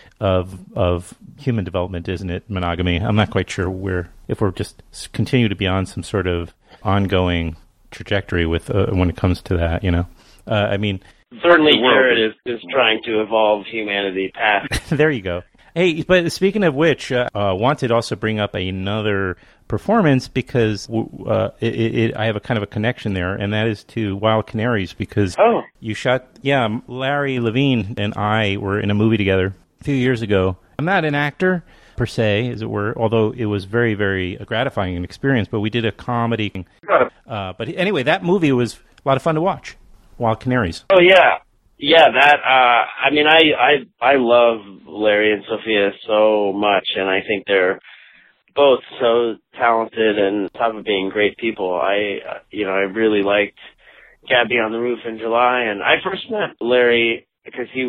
of human development, isn't it? Monogamy. I'm not quite sure if we're just continue to be on some sort of ongoing trajectory with when it comes to that. I mean, certainly Jared is trying to evolve humanity past. There you go. Hey, but speaking of which, wanted to also bring up another performance because I have a kind of a connection there, and that is to Wild Canaries, because you shot, Larry Levine and I were in a movie together a few years ago. I'm not an actor per se, as it were, although it was very, very gratifying an experience, but we did a comedy. But anyway, that movie was a lot of fun to watch. Wild Canaries. Oh yeah, that. I mean, I love Larry and Sophia so much, and I think they're both so talented and on top of being great people. I really liked Gabby on the Roof in July, and I first met Larry because he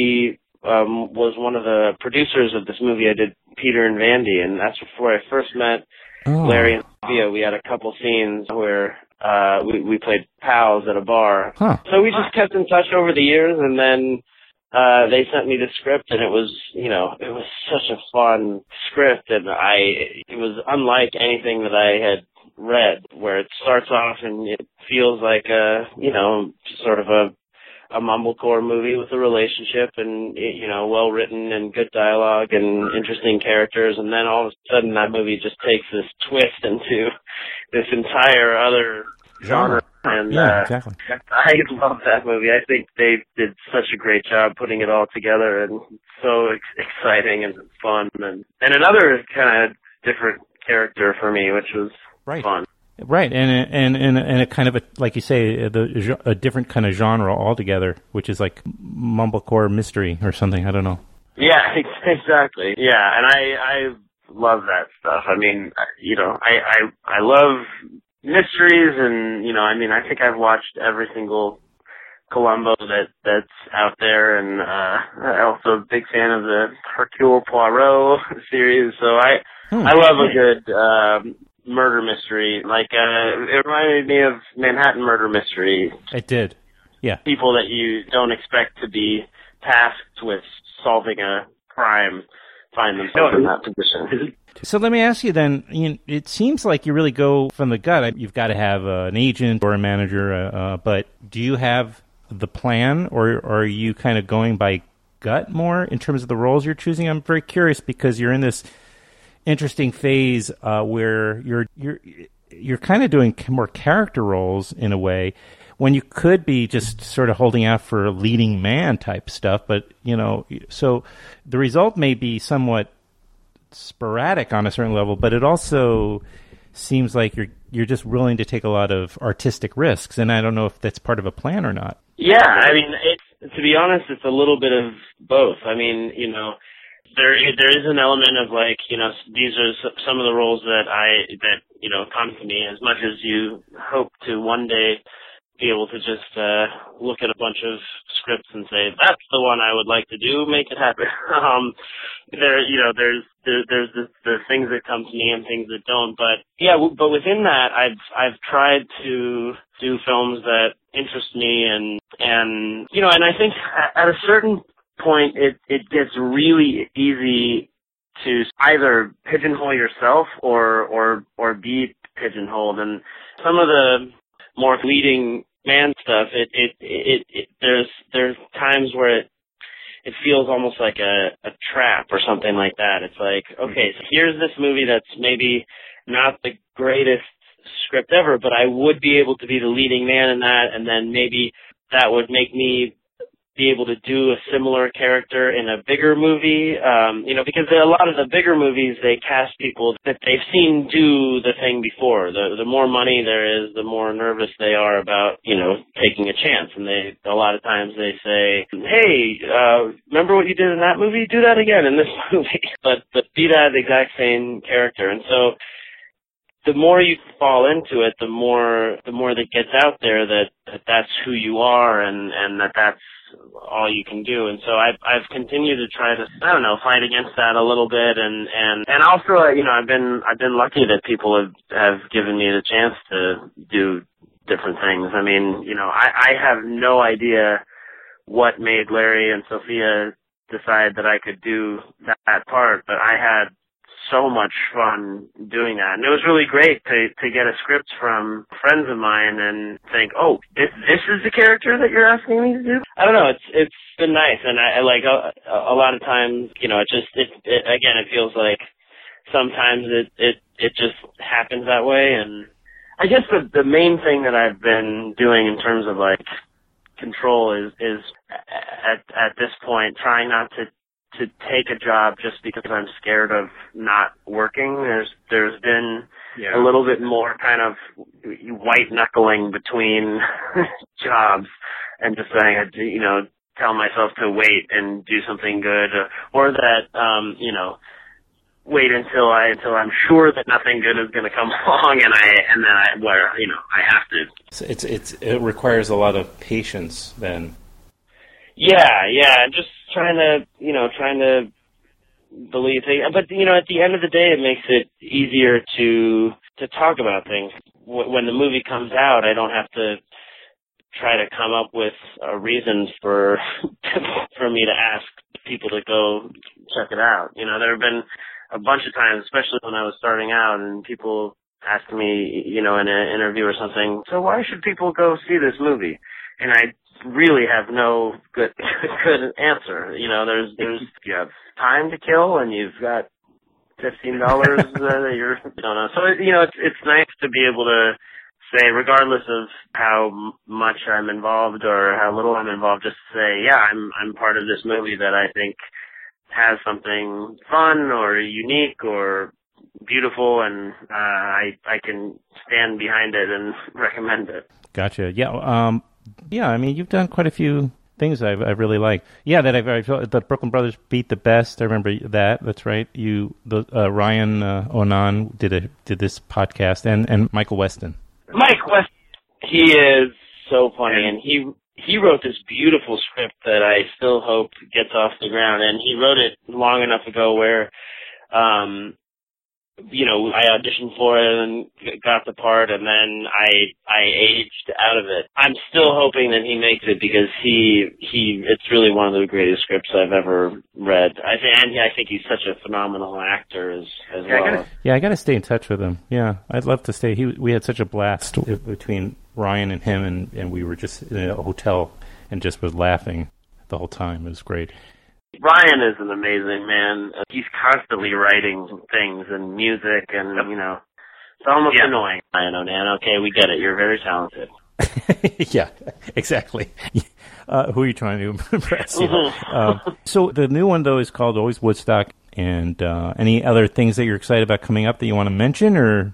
was one of the producers of this movie I did, Peter and Vandy, and that's before I first met Larry and Sophia. We had a couple scenes where we played pals at a bar. So we just kept in touch over the years, and then they sent me the script, and it was such a fun script, and it was unlike anything that I had read, where it starts off and it feels like sort of a mumblecore movie with a relationship and, well written and good dialogue and interesting characters. And then all of a sudden that movie just takes this twist into this entire other genre. And, exactly. I love that movie. I think they did such a great job putting it all together, and so exciting and fun. And another kind of different character for me, which was fun. Right, and a kind of like you say, a different kind of genre altogether, which is like mumblecore mystery or something. I don't know. Yeah, exactly. Yeah, and I love that stuff. I mean, I love mysteries, and I think I've watched every single Columbo that's out there, and I'm also a big fan of the Hercule Poirot series. So I love a good murder mystery. Like it reminded me of Manhattan Murder Mystery. It did. Yeah. People that you don't expect to be tasked with solving a crime find themselves in that position. So let me ask you then, it seems like you really go from the gut. You've got to have an agent or a manager, but do you have the plan, or are you kind of going by gut more in terms of the roles you're choosing? I'm very curious because you're in this interesting phase where you're kind of doing more character roles in a way, when you could be just sort of holding out for leading man type stuff. But so the result may be somewhat sporadic on a certain level, but it also seems like you're just willing to take a lot of artistic risks, and I don't know if that's part of a plan or not. Yeah, I mean, to be honest, it's a little bit of both. I mean, there is an element of like, these are some of the roles that come to me, as much as you hope to one day be able to just look at a bunch of scripts and say, that's the one I would like to do, make it happen. There's the things that come to me and things that don't. But yeah, but within that, I've tried to do films that interest me, and I think at a certain point it gets really easy to either pigeonhole yourself or be pigeonholed. And some of the more leading man stuff, there's times where it feels almost like a trap or something like that. It's like, okay, so here's this movie that's maybe not the greatest script ever, but I would be able to be the leading man in that, and then maybe that would make me be able to do a similar character in a bigger movie, because a lot of the bigger movies, they cast people that they've seen do the thing before. The more money there is, the more nervous they are about, taking a chance. And a lot of times they say, hey, remember what you did in that movie? Do that again in this movie. But be that exact same character. And so the more you fall into it, the more that gets out there that's who you are and that's all you can do. And so I've continued to try to, fight against that a little bit, and also, I've been lucky that people have given me the chance to do different things. I mean, I have no idea what made Larry and Sophia decide that I could do that part, but I had so much fun doing that. And it was really great to get a script from friends of mine and think, oh, this is the character that you're asking me to do? I don't know, it's been nice. And I like a lot of times, it feels like sometimes it just happens that way. And I guess the main thing that I've been doing in terms of like control is at this point trying not to take a job just because I'm scared of not working. There's been a little bit more kind of white knuckling between jobs and just saying, tell myself to wait and do something good, or that, wait until I'm sure that nothing good is going to come along, and then I have to. So it requires a lot of patience then. Yeah, just trying to believe things. But, at the end of the day, it makes it easier to talk about things. When the movie comes out, I don't have to try to come up with reasons for me to ask people to go check it out. There have been a bunch of times, especially when I was starting out, and people asked me, in an interview or something, so why should people go see this movie? And I really have no good answer. There's you have time to kill and you've got $15 that you're don't know. So it's nice to be able to say, regardless of how much I'm involved or how little I'm involved, just say, yeah, I'm part of this movie that I think has something fun or unique or beautiful, and I can stand behind it and recommend it. Gotcha. Yeah. Yeah, I mean, you've done quite a few things I really like. Yeah, the Brooklyn Brothers Beat the Best. I remember that. That's right. Ryan Onan did this podcast, and Michael Weston. Mike Weston, he is so funny, and he wrote this beautiful script that I still hope gets off the ground. And he wrote it long enough ago where, I auditioned for it and got the part, and then I aged out of it. I'm still hoping that he makes it because it's really one of the greatest scripts I've ever read. I think he's such a phenomenal actor as well. I got to stay in touch with him. Yeah, I'd love to stay. We had such a blast between Ryan and him, and we were just in a hotel and just was laughing the whole time. It was great. Ryan is an amazing man. He's constantly writing things and music, and it's almost annoying. Ryan Onan, okay, we get it. You're very talented. Yeah, exactly. Who are you trying to impress? So the new one though is called Always Woodstock. And any other things that you're excited about coming up that you want to mention, or?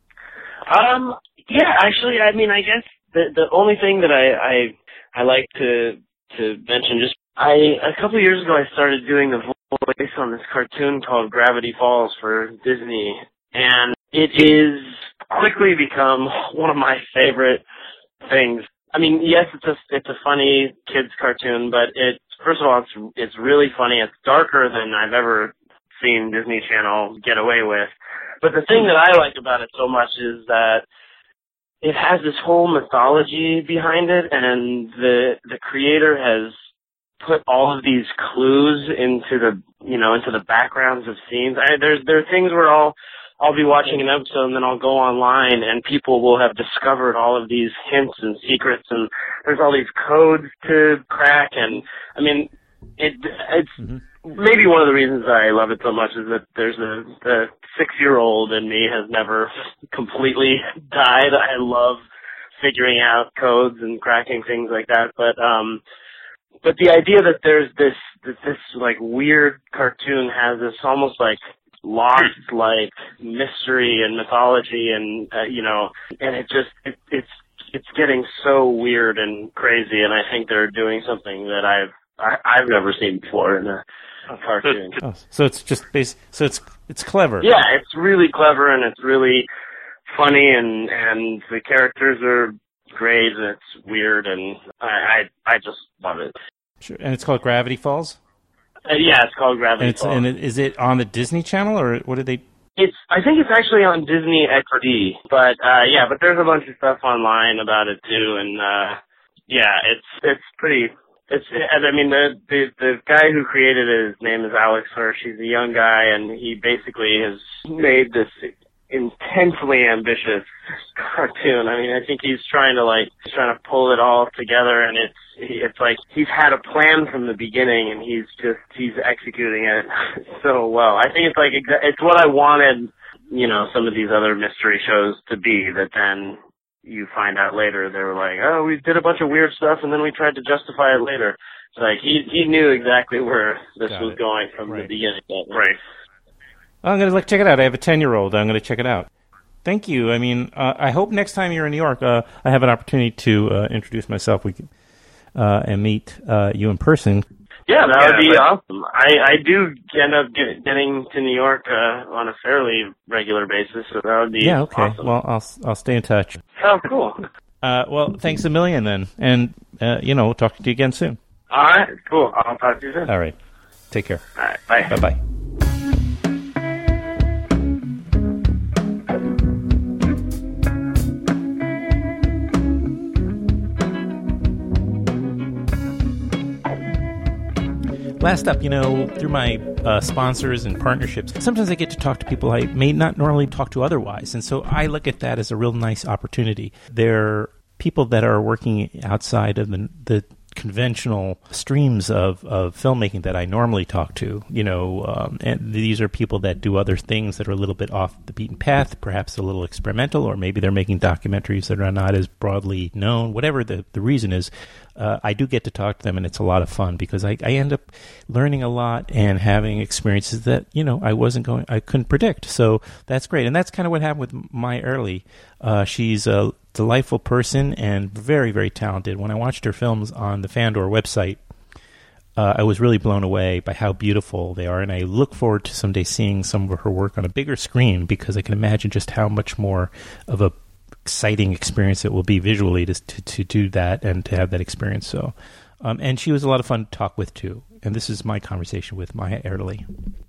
Yeah, actually, I mean, I guess the only thing that I like to mention, a couple of years ago, I started doing the voice on this cartoon called Gravity Falls for Disney, and it is quickly become one of my favorite things. I mean, yes, it's a funny kids cartoon, but first of all, it's really funny. It's darker than I've ever seen Disney Channel get away with. But the thing that I like about it so much is that it has this whole mythology behind it, and the creator has put all of these clues into the backgrounds of scenes. There are things where I'll be watching an episode and then I'll go online and people will have discovered all of these hints and secrets, and there's all these codes to crack, and I mean it's maybe one of the reasons I love it so much is that the 6-year-old in me has never completely died. I love figuring out codes and cracking things like that, but the idea that there's this like weird cartoon has this almost like lost like mystery and mythology, and and it's getting so weird and crazy, and I think they're doing something that I've never seen before in a cartoon. So it's just so it's clever. Yeah, it's really clever and it's really funny, and the characters are great, and it's weird, and I just love it. Sure. And it's called Gravity Falls? Yeah, it's called Gravity Falls. And is it on the Disney Channel, or what did they... I think it's actually on Disney XD, but there's a bunch of stuff online about it too, and it's pretty. The guy who created it, his name is Alex Hirsch. He's a young guy, and he basically has made this intensely ambitious cartoon. I mean, I think he's trying to pull it all together, and it's like he's had a plan from the beginning, and he's executing it so well. I think it's what I wanted, some of these other mystery shows to be, that then you find out later they were like, oh, we did a bunch of weird stuff, and then we tried to justify it later. It's like he knew exactly where this was going from the beginning. Right. I'm going to check it out. I have a 10-year-old. I'm going to check it out. Thank you. I mean, I hope next time you're in New York, I have an opportunity to introduce myself. We can and meet you in person. Yeah, that would be awesome. I do end up getting to New York on a fairly regular basis, so that would be awesome. Well, I'll stay in touch. Oh, cool. Well, thanks a million then, and we'll talk to you again soon. All right, cool. I'll talk to you soon. All right, take care. All right, bye. Bye-bye. Last up, through my sponsors and partnerships, sometimes I get to talk to people I may not normally talk to otherwise. And so I look at that as a real nice opportunity. They're people that are working outside of the conventional streams of filmmaking that I normally talk to, and these are people that do other things that are a little bit off the beaten path, perhaps a little experimental, or maybe they're making documentaries that are not as broadly known. Whatever the reason is, I do get to talk to them, and it's a lot of fun because I end up learning a lot and having experiences that, I couldn't predict. So that's great. And that's kind of what happened with Maya Erle. She's a delightful person and very, very talented. When I watched her films on the Fandor website, I was really blown away by how beautiful they are, and I look forward to someday seeing some of her work on a bigger screen because I can imagine just how much more of a exciting experience it will be visually to do that and to have that experience. So, and she was a lot of fun to talk with too. And this is my conversation with Maya Erle.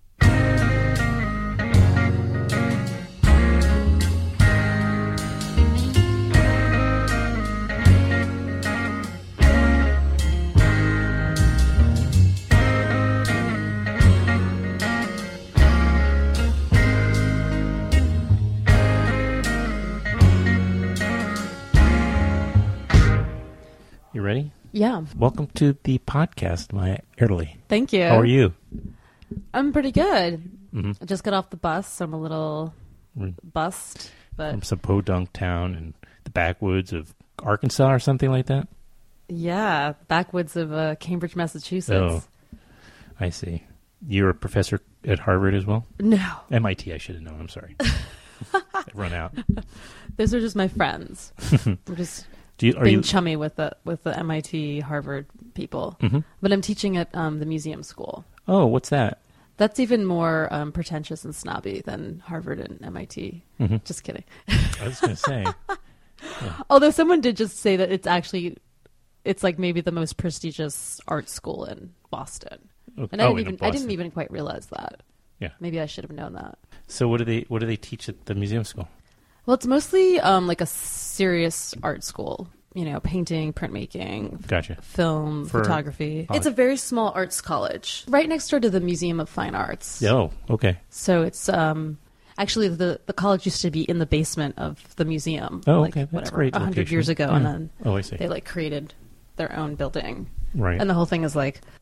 You ready? Yeah. Welcome to the podcast, Maya Erle. Thank you. How are you? I'm pretty good. Mm-hmm. I just got off the bus, so I'm a little buzzed. But from some podunk town in the backwoods of Arkansas or something like that? Yeah, backwoods of Cambridge, Massachusetts. Oh, I see. You're a professor at Harvard as well? No. MIT, I should have known. I'm sorry. I've run out. Those are just my friends. We're just... being chummy with the MIT Harvard people, but I'm teaching at the museum school. Oh, what's that? That's even more pretentious and snobby than Harvard and MIT. Just kidding. I was going to say. Yeah. Although someone did just say that it's like maybe the most prestigious art school in Boston, and I didn't even quite realize that. Yeah, maybe I should have known that. So what do they teach at the museum school? Well, it's mostly like a serious art school, painting, printmaking, gotcha. Film, photography. College. It's a very small arts college, right next door to the Museum of Fine Arts. Oh, okay. So it's actually the college used to be in the basement of the museum. Oh, okay, that's great. 100 years ago, yeah. And then I see. They created their own building, right? And the whole thing is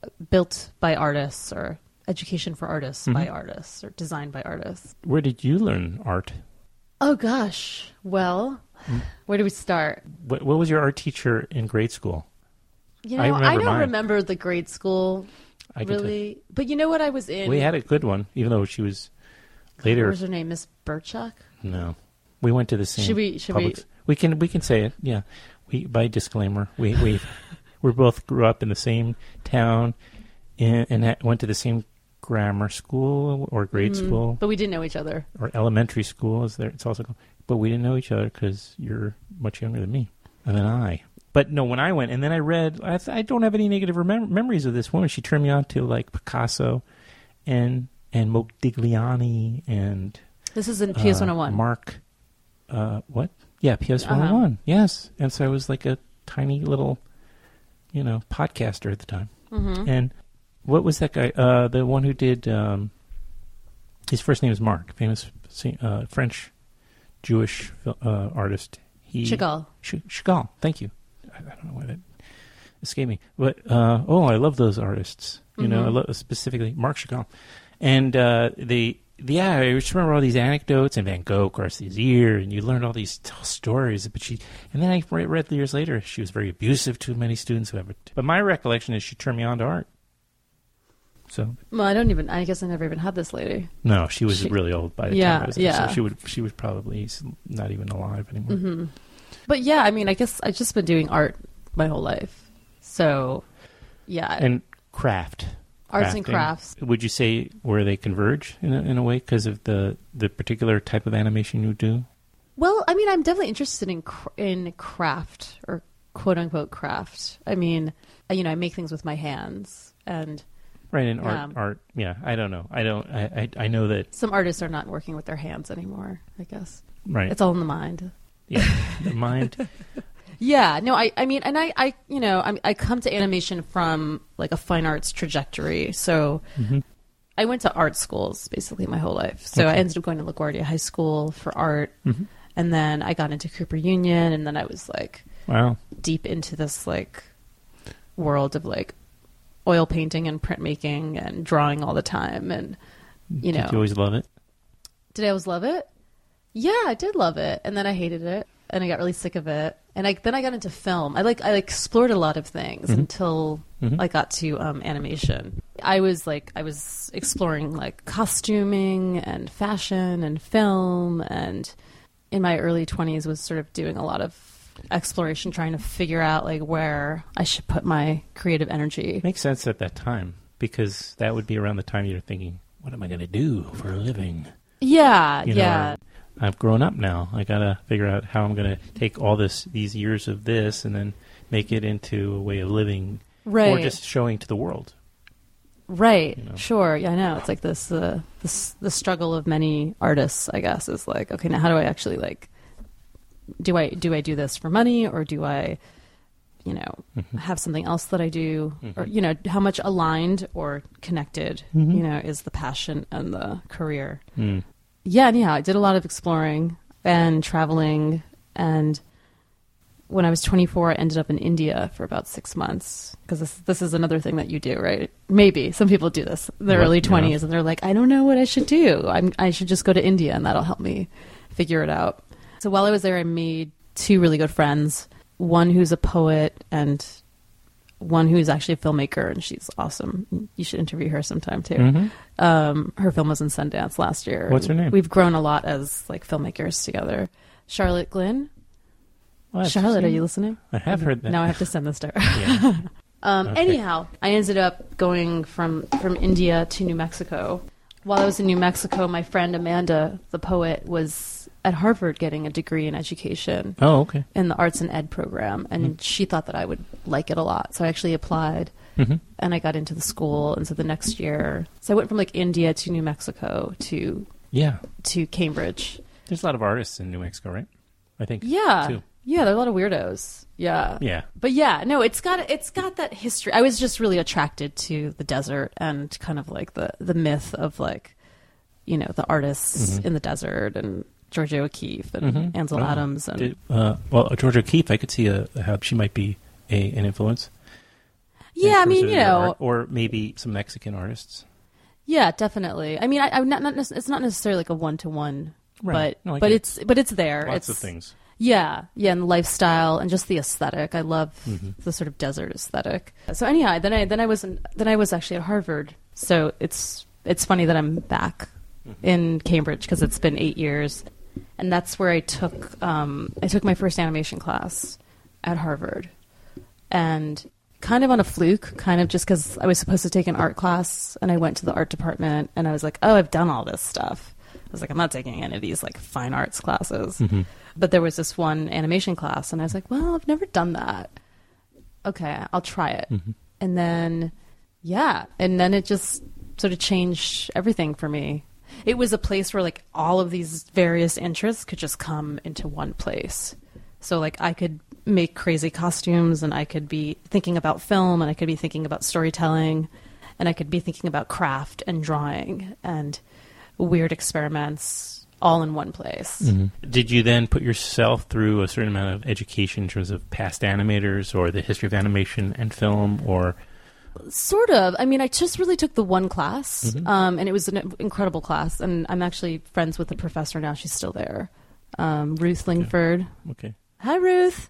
built by artists or education for artists by artists or designed by artists. Where did you learn art? Oh, gosh. Well, where do we start? What was your art teacher in grade school? I don't remember the grade school really. But you know what I was in? We had a good one, even though she was later. What was her name? Miss Burchuk? No. We went to the same. Should we? We can say it. Yeah. By disclaimer, we both grew up in the same town and went to the same grammar school or grade school. But we didn't know each other. Or elementary school is there. It's also called. But we didn't know each other because you're much younger than me and then I. But no, when I went and then I read, I don't have any negative memories of this woman. She turned me on to like Picasso and Modigliani and. This is in PS 101. Mark. What? Yeah, PS 101. Yes, and so I was like a tiny little, podcaster at the time. Mm-hmm. And what was that guy? The one who did. His first name is Mark, famous French Jewish artist. Chagall. Chagall. Thank you. I don't know why that escaped me, but I love those artists. I love specifically Marc Chagall, and I just remember all these anecdotes, and Van Gogh across his ear, and you learned all these stories. And then I read years later, she was very abusive to many students. But my recollection is she turned me on to art. So. Well, I guess I never even had this lady. No, she was really old by the time I was there. So she was probably not even alive anymore. Mm-hmm. But yeah, I guess I've just been doing art my whole life. So, yeah. And craft. Arts and crafts. Would you say where they converge in a way because of the particular type of animation you do? Well, I'm definitely interested in craft or quote unquote craft. I make things with my hands and. Right, and art. Yeah, I don't know. I know that some artists are not working with their hands anymore. I guess. Right. It's all in the mind. Yeah, the mind. Yeah, no, I come to animation from like a fine arts trajectory. So I went to art schools basically my whole life. So I ended up going to LaGuardia High School for art. Mm-hmm. And then I got into Cooper Union, and then I was like deep into this like world of like oil painting and printmaking and drawing all the time. And Did you always love it? Did I always love it? Yeah, I did love it. And then I hated it. And I got really sick of it. And then I got into film. I explored a lot of things until I got to animation. I was exploring like costuming and fashion and film, and in my early 20s was sort of doing a lot of exploration, trying to figure out like where I should put my creative energy. Makes sense at that time because that would be around the time you're thinking, what am I going to do for a living? Yeah, yeah. I've grown up now. I got to figure out how I'm going to take all these years of this and then make it into a way of living, or just showing to the world. Right. Sure. Yeah, I know. It's like this, the struggle of many artists, I guess, is like, okay, now how do I actually like, do I do this for money, or do I, have something else that I do, or, how much aligned or connected, is the passion and the career. Mm. Yeah, anyhow, I did a lot of exploring and traveling, and when I was 24, I ended up in India for about 6 months, because this is another thing that you do, right? Maybe. Some people do this in their early 20s, and they're like, I don't know what I should do. I should just go to India, and that'll help me figure it out. So while I was there, I made 2 really good friends, one who's a poet and one who's actually a filmmaker, and she's awesome. You should interview her sometime too. Mm-hmm. Her film was in Sundance last year. What's her name? We've grown a lot as like filmmakers together. Charlotte Glynn. Well, Charlotte, are you listening? I have heard that. Now I have to send this to her. Yeah. Okay. Anyhow, I ended up going from India to New Mexico. While I was in New Mexico, my friend Amanda, the poet, was at Harvard getting a degree in education. Oh, okay. In the arts and ed program. And she thought that I would like it a lot. So I actually applied and I got into the school. And so the next year, so I went from like India to New Mexico to Cambridge. There's a lot of artists in New Mexico, right? I think. Yeah. Too. Yeah, there are a lot of weirdos. Yeah. Yeah. But yeah, no, it's got that history. I was just really attracted to the desert and kind of like the myth of like, the artists in the desert, and Georgia O'Keeffe and Ansel Adams. And Georgia O'Keeffe, I could see how she might be an influence. Yeah, I mean, terms of you their know, art, or maybe some Mexican artists. Yeah, definitely. I mean, I'm not it's not necessarily like a one-to-one, Right. No, I but get it. it's there. Lots it's of things. Yeah, and the lifestyle and just the aesthetic. I love the sort of desert aesthetic. So anyhow, then I was actually at Harvard. So it's funny that I'm back in Cambridge because it's been 8 years, and that's where I took my first animation class at Harvard, and kind of on a fluke, kind of just because I was supposed to take an art class, and I went to the art department, and I was like, oh, I've done all this stuff. I was like, I'm not taking any of these like fine arts classes. But there was this one animation class, and I was like, well, I've never done that. Okay, I'll try it. And then, and then it just sort of changed everything for me. It was a place where like all of these various interests could just come into one place. So like I could make crazy costumes, and I could be thinking about film, and I could be thinking about storytelling, and I could be thinking about craft and drawing and weird experiments all in one place. Did you then put yourself through a certain amount of education in terms of past animators or the history of animation and film, or? Sort of. I mean, I just really took the one class, and it was an incredible class, and I'm actually friends with the professor now. She's still there. Ruth Lingford. Okay. Hi, Ruth.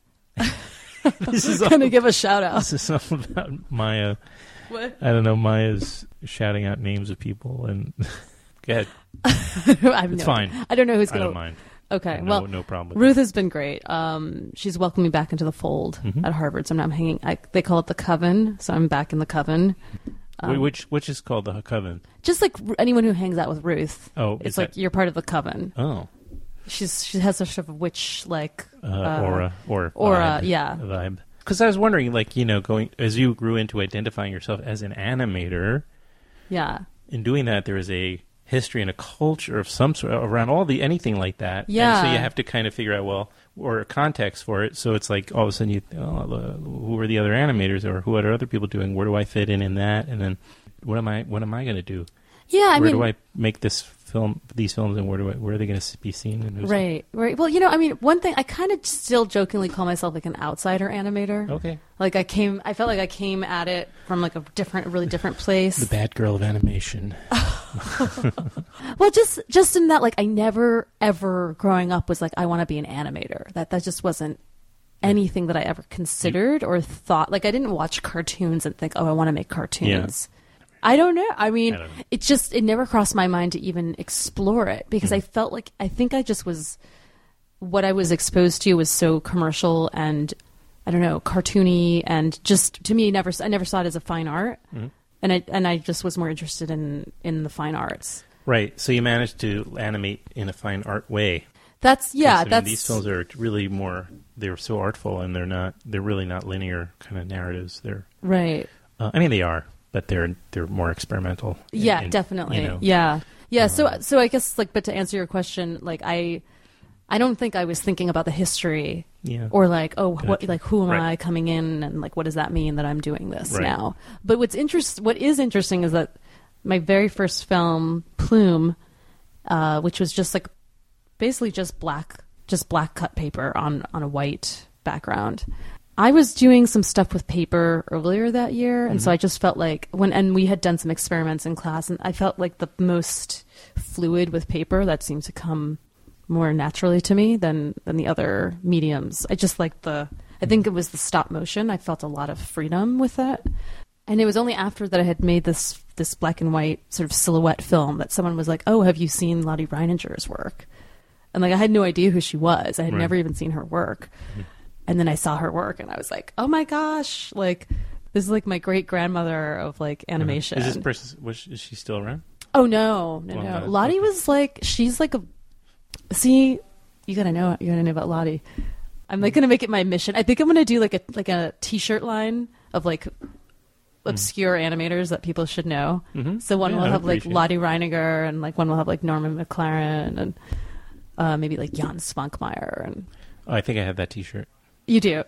This is going to give a shout out. This is all about Maya. What? I don't know. Maya's shouting out names of people, and go ahead. It's fine. I don't know who's I going don't mind. Okay, No, no problem with Ruth has been great. She's welcomed me back into the fold at Harvard, so now I'm hanging. They call it the Coven, so I'm back in the Coven. Which is called the Coven? Just like anyone who hangs out with Ruth. Oh, it's like you're part of the Coven. Oh, she has a sort of witch like aura or aura, vibe, vibe. Because I was wondering, like, you know, going as you grew into identifying yourself as an animator. Yeah. In doing that, there is a history and a culture of some sort around anything like that. Yeah. And so you have to kind of figure out, or a context for it. So it's like all of a sudden who are the other animators, or who are other people doing? Where do I fit in that? And then what am I going to do? Yeah, where do I make these films, and where are they going to be seen? And right. Well, you know, I mean, one thing I kind of still jokingly call myself like an outsider animator. Okay. Like I felt like I came at it from like a really different place. The bad girl of animation. Well, just in that, like, I never ever growing up was like, I want to be an animator. That just wasn't anything that I ever considered or thought. Like, I didn't watch cartoons and think, oh, I want to make cartoons. Yeah. I don't know. I mean, it never crossed my mind to even explore it because I felt like, I think I just was, what I was exposed to was so commercial and, I don't know, cartoony, and just, to me, I never saw it as a fine art. And I just was more interested in the fine arts. Right. So you managed to animate in a fine art way. These films are really they're so artful, and they're really not linear kind of narratives. They're right. I mean, they are, but they're more experimental. Yeah, definitely. You know, yeah. So I guess, like, but to answer your question, like, I don't think I was thinking about the history, or like, who am I coming in, and like, what does that mean that I'm doing this now? But what is interesting is that my very first film, Plume, which was just like basically just black cut paper on a white background. I was doing some stuff with paper earlier that year, and so I just felt like and we had done some experiments in class, and I felt like the most fluid with paper. That seemed to come more naturally to me than the other mediums. I just liked I think it was the stop motion. I felt a lot of freedom with that. And it was only after that I had made this black and white sort of silhouette film that someone was like, oh, have you seen Lottie Reininger's work? And like, I had no idea who she was. I had never even seen her work. And then I saw her work and I was like, oh my gosh, like, this is like my great grandmother of like animation. Is this person, is she still around? Oh, no. Lottie was like, she's like see, you gotta know about Lottie. I'm like gonna make it my mission. I think I'm gonna do like a t-shirt line of like obscure animators that people should know. So one will have like Lottie Reiniger, and like one will have like Norman McLaren, and maybe like Jan Svankmajer. And I think I have that t-shirt. You do.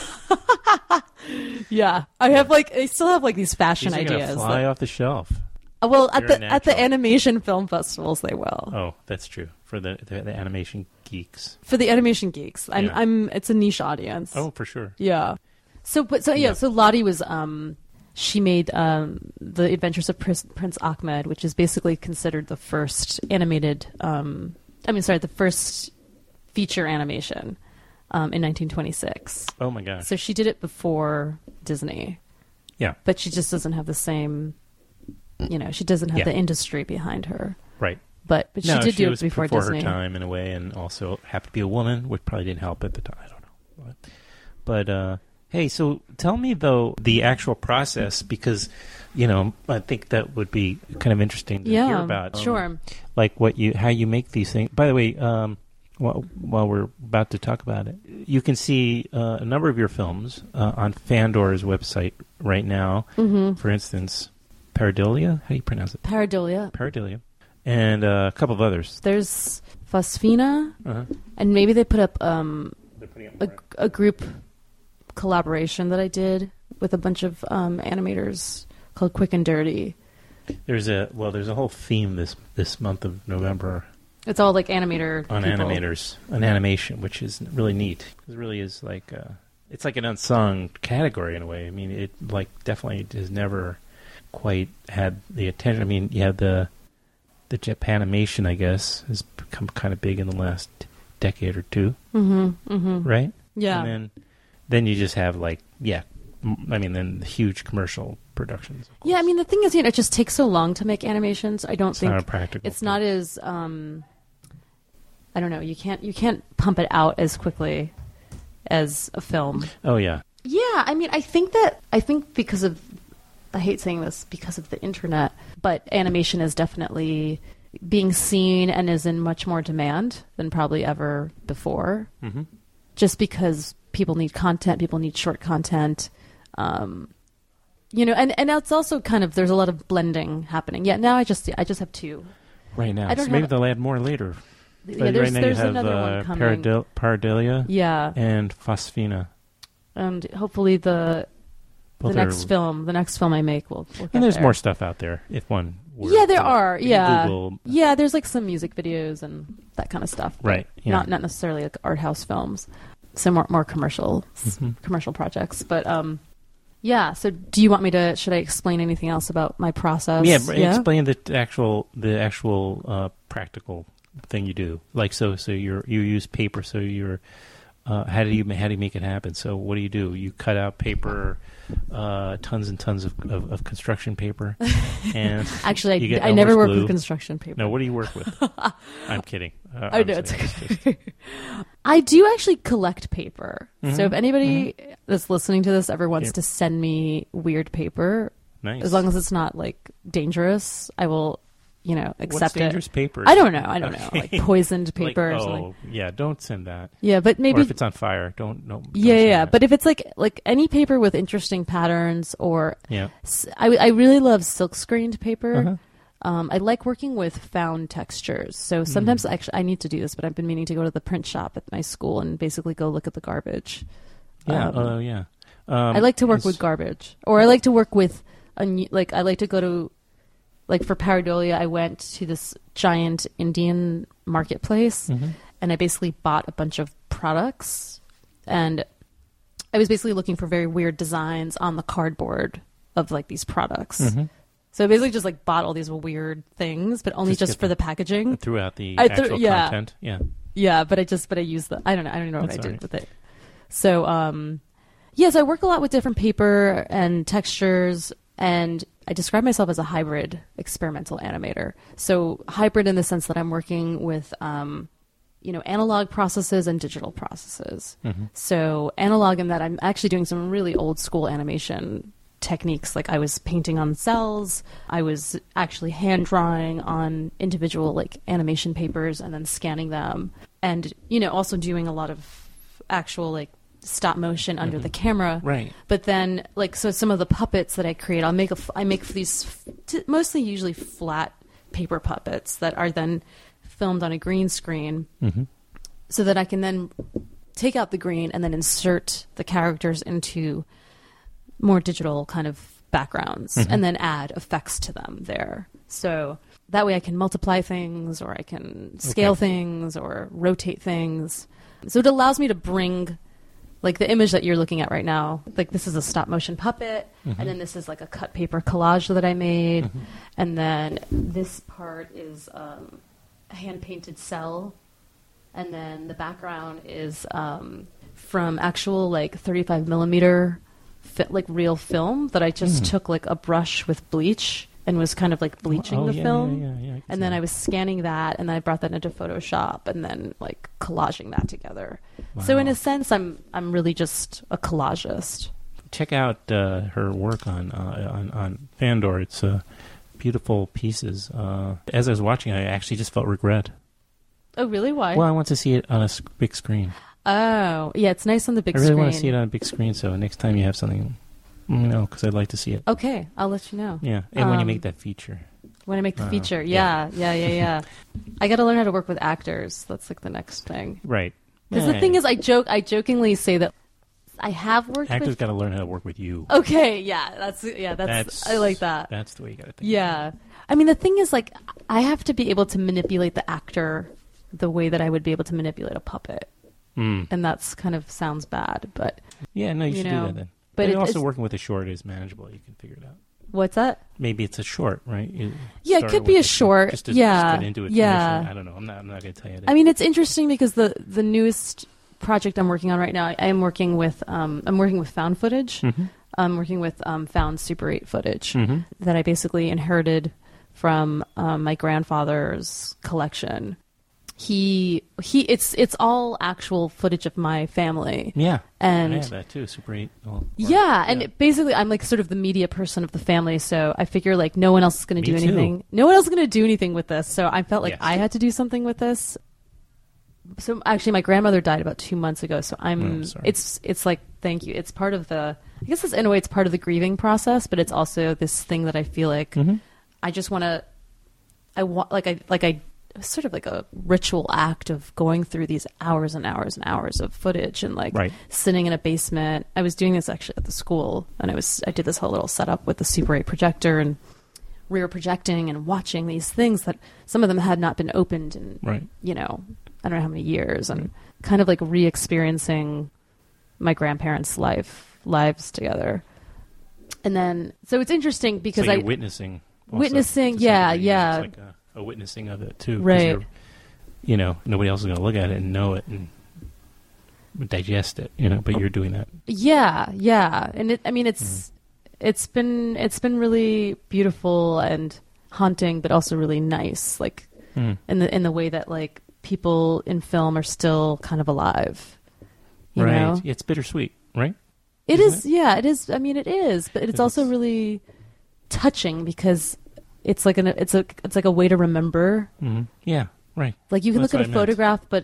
Yeah, I still have like these fashion These are ideas. Fly off the shelf. Well, at the animation film festivals, they will. Oh, that's true. For the animation geeks. For the animation geeks, it's a niche audience. Oh, for sure. Yeah. So Lottie was she made The Adventures of Prince Ahmed, which is basically considered the first animated, the first feature animation in 1926. Oh my gosh. So she did it before Disney. Yeah. But she just doesn't have the same, she doesn't have the industry behind her. Right. But she did do it before her Disney. time in a way, and also happened to be a woman, which probably didn't help at the time. I don't know. But hey, so tell me, though, the actual process, because, I think that would be kind of interesting to hear about. Sure. Like how you make these things. By the way, while we're about to talk about it, you can see a number of your films on Fandor's website right now. Mm-hmm. For instance, Pareidolia? How do you pronounce it? Pareidolia. And a couple of others. There's Phosphina, and maybe they put up a group collaboration that I did with a bunch of animators called Quick and Dirty. There's a whole theme this month of November. It's all like animator on people. Animators, on animation, which is really neat. It really is like it's like an unsung category in a way. I mean, it like definitely has never quite had the attention. I mean, you have the Japanimation, I guess, has become kind of big in the last decade or two, right? Yeah. And then you just have then the huge commercial productions. Yeah, I mean, the thing is, it just takes so long to make animations. I don't think not practical. It's not as I don't know. You can't pump it out as quickly as a film. Oh yeah. Yeah, I mean, I think because of, I hate saying this, because of the internet, but animation is definitely being seen and is in much more demand than probably ever before. Mm-hmm. Just because people need content, people need short content, and it's also kind of, there's a lot of blending happening. Yeah, now I just have two. Right now, so maybe they'll add more later. Yeah, there's another one coming. Pareidolia, yeah, and Phosphina, and hopefully the next film I make will get and there's there. More stuff out there if one were. Yeah, there are. Yeah, Google. Yeah, there's like some music videos and that kind of stuff. Right. Yeah. Not necessarily like art house films. Some more commercial projects, but yeah. So, do you want me to? Should I explain anything else about my process? Yeah, explain the actual practical thing you do. Like so you use paper. So you're how do you make it happen? So what do? You cut out paper, tons and tons of construction paper, and actually I never work with construction paper. No, what do you work with? I'm kidding. I know it's okay. I do actually collect paper. Mm-hmm. So if anybody that's listening to this ever wants to send me weird paper, nice. As long as it's not like dangerous, I will, accept What's dangerous paper? I don't know. Like poisoned paper or something. Yeah, don't send that. Yeah, but maybe or if it's on fire, don't Yeah. But if it's like any paper with interesting patterns, or I really love silk screened paper. Uh-huh. I like working with found textures. So sometimes actually I need to do this, but I've been meaning to go to the print shop at my school and basically go look at the garbage. Yeah. I like to work with garbage, or I like to work with I like to go to, like for Pareidolia, I went to this giant Indian marketplace and I basically bought a bunch of products, and I was basically looking for very weird designs on the cardboard of like these products. Mm-hmm. So I basically just like bought all these weird things, but only just for the packaging. Throughout the actual content. Yeah. Yeah, but I use I don't even know what I did with it. So, so I work a lot with different paper and textures, and I describe myself as a hybrid experimental animator. So hybrid in the sense that I'm working with, analog processes and digital processes. Mm-hmm. So analog in that I'm actually doing some really old school animation techniques. Like I was painting on cells, I was actually hand drawing on individual like animation papers and then scanning them, and also doing a lot of actual like stop motion under the camera. Right. But then so some of the puppets that I create, I make these mostly usually flat paper puppets that are then filmed on a green screen, so that I can then take out the green and then insert the characters into more digital kind of backgrounds and then add effects to them there. So that way I can multiply things, or I can scale things or rotate things. So it allows me to bring like the image that you're looking at right now, like this is a stop motion puppet, and then this is like a cut paper collage that I made, and then this part is a hand painted cell, and then the background is from actual like 35 millimeter like real film that I just took like a brush with bleach and was kind of like bleaching the film. Yeah, and then I was scanning that, and then I brought that into Photoshop, and then like collaging that together. Wow. So in a sense, I'm really just a collagist. Check out her work on Fandor. It's beautiful pieces. As I was watching, I actually just felt regret. Oh, really? Why? Well, I want to see it on a big screen. Oh, yeah, it's nice on the big screen. I really want to see it on a big screen, so next time you have something, because I'd like to see it. Okay, I'll let you know. Yeah, and when you make that feature. When I make the feature, yeah. I got to learn how to work with actors. That's like the next thing. Right. Because the thing is, I jokingly say that I have worked actors with... got to learn how to work with you. Okay, that's I like that. That's the way you got to think. Yeah. I mean, the thing is, like, I have to be able to manipulate the actor the way that I would be able to manipulate a puppet. And that's kind of sounds bad, but... Yeah, no, you should do that then. But also working with a short is manageable. You can figure it out. What's that? Maybe it's a short, right? Yeah, it could be a short. Just to get into it. Yeah. I don't know. I'm not going to tell you that. I mean, it's interesting because the newest project I'm working on right now, I'm working with found footage. I'm working with found Super 8 footage that I basically inherited from my grandfather's collection. It's all actual footage of my family. Yeah. And I have that too, Super 8. And basically I'm like sort of the media person of the family, so I figure like no one else is going to do anything. No one else is going to do anything with this, so I felt like I had to do something with this. So actually my grandmother died about 2 months ago, so it's like, thank you. It's part of the, I guess in a way it's part of the grieving process, but it's also this thing that I feel like I just want to, I sort of like a ritual act of going through these hours and hours and hours of footage and like sitting in a basement. I was doing this actually at the school, and I did this whole little setup with the Super 8 projector, and we were projecting and watching these things that some of them had not been opened in, I don't know how many years, and kind of like re-experiencing my grandparents' lives together. And then, so it's interesting because you're witnessing, yeah. It's like a witnessing of it too, right? Nobody else is going to look at it and know it and digest it, but you're doing that. Yeah, and it's been really beautiful and haunting, but also really nice, like in the way that like people in film are still kind of alive. You know? It's bittersweet, right? It is. It is. I mean, it is, but it's also really touching because it's like it's like a way to remember. Mm-hmm. Yeah, right. Like you can look at a photograph, but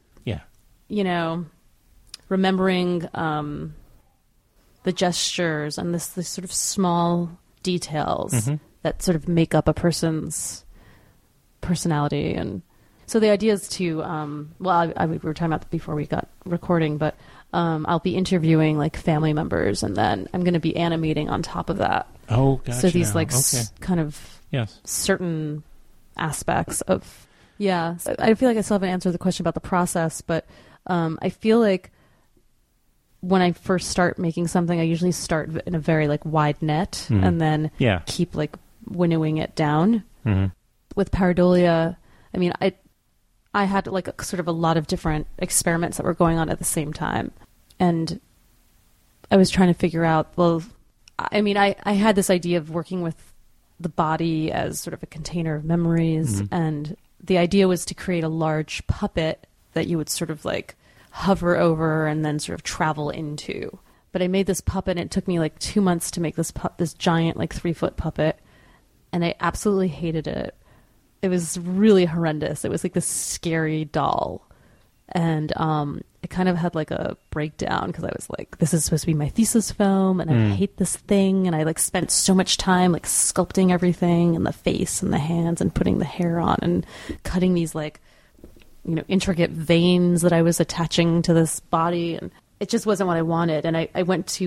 remembering the gestures and this sort of small details that sort of make up a person's personality. And so the idea is to we were talking about that before we got recording, but I'll be interviewing like family members, and then I'm going to be animating on top of that. Oh, gotcha. So these like kind of certain aspects of So I feel like I still haven't answered the question about the process, but I feel like when I first start making something, I usually start in a very like wide net and then keep like winnowing it down. With Pareidolia, I mean, I had like sort of a lot of different experiments that were going on at the same time. And I was trying to figure out, well, I mean, I had this idea of working with the body as sort of a container of memories. And the idea was to create a large puppet that you would sort of like hover over and then sort of travel into. But I made this puppet, and it took me like 2 months to make this giant like 3-foot puppet. And I absolutely hated it. It was really horrendous. It was like this scary doll. And it kind of had like a breakdown because I was like, this is supposed to be my thesis film, and I hate this thing. And I like spent so much time like sculpting everything, and the face and the hands, and putting the hair on, and cutting these like, intricate veins that I was attaching to this body. And it just wasn't what I wanted. And I went to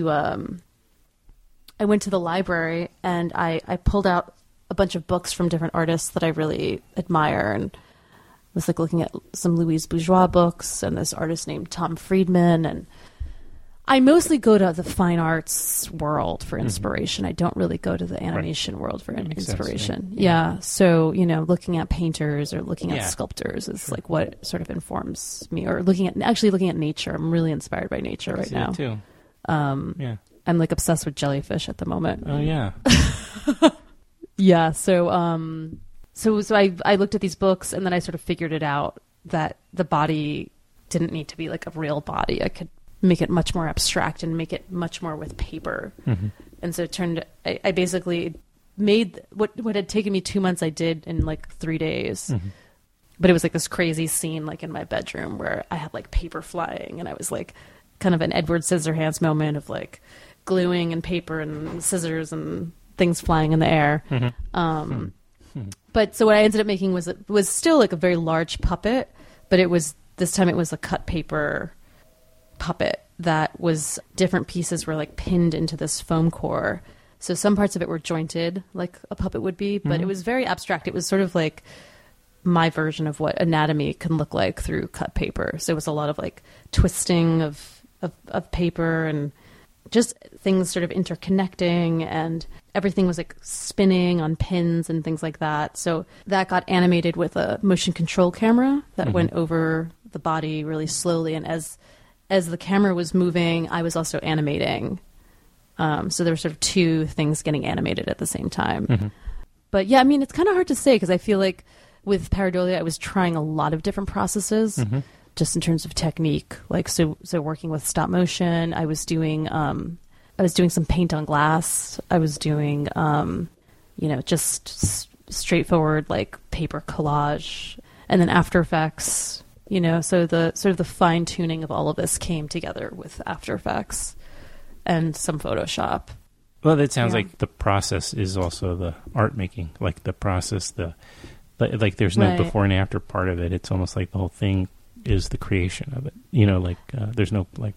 the library, and I pulled out a bunch of books from different artists that I really admire, and was like looking at some Louise Bourgeois books and this artist named Tom Friedman, and I mostly go to the fine arts world for inspiration. I don't really go to the animation world for inspiration. Sense, yeah. So, looking at painters or looking at sculptors is like what sort of informs me, or looking at nature. I'm really inspired by nature right now. Too. I'm like obsessed with jellyfish at the moment. Oh yeah. Yeah. So I looked at these books, and then I sort of figured it out that the body didn't need to be like a real body. I could make it much more abstract and make it much more with paper. Mm-hmm. And so I basically made what had taken me 2 months, I did in like 3 days. Mm-hmm. But it was like this crazy scene like in my bedroom where I had like paper flying, and I was like kind of an Edward Scissorhands moment of like gluing and paper and scissors and things flying in the air. Mm-hmm. But so what I ended up making was still like a very large puppet, but this time it was a cut paper puppet that was different pieces were like pinned into this foam core. So some parts of it were jointed like a puppet would be, but it was very abstract. It was sort of like my version of what anatomy can look like through cut paper. So it was a lot of like twisting of paper and just things sort of interconnecting, and everything was like spinning on pins and things like that. So that got animated with a motion control camera that went over the body really slowly. And as the camera was moving, I was also animating. So there were sort of two things getting animated at the same time. Mm-hmm. But yeah, I mean, it's kind of hard to say because I feel like with Pareidolia, I was trying a lot of different processes just in terms of technique. Like, so working with stop motion, I was doing some paint on glass. I was doing, just straightforward like paper collage, and then After Effects. So the sort of the fine tuning of all of this came together with After Effects and some Photoshop. Well, that sounds like the process is also the art making, like the process, like there's no before and after part of it. It's almost like the whole thing is the creation of it. There's no like.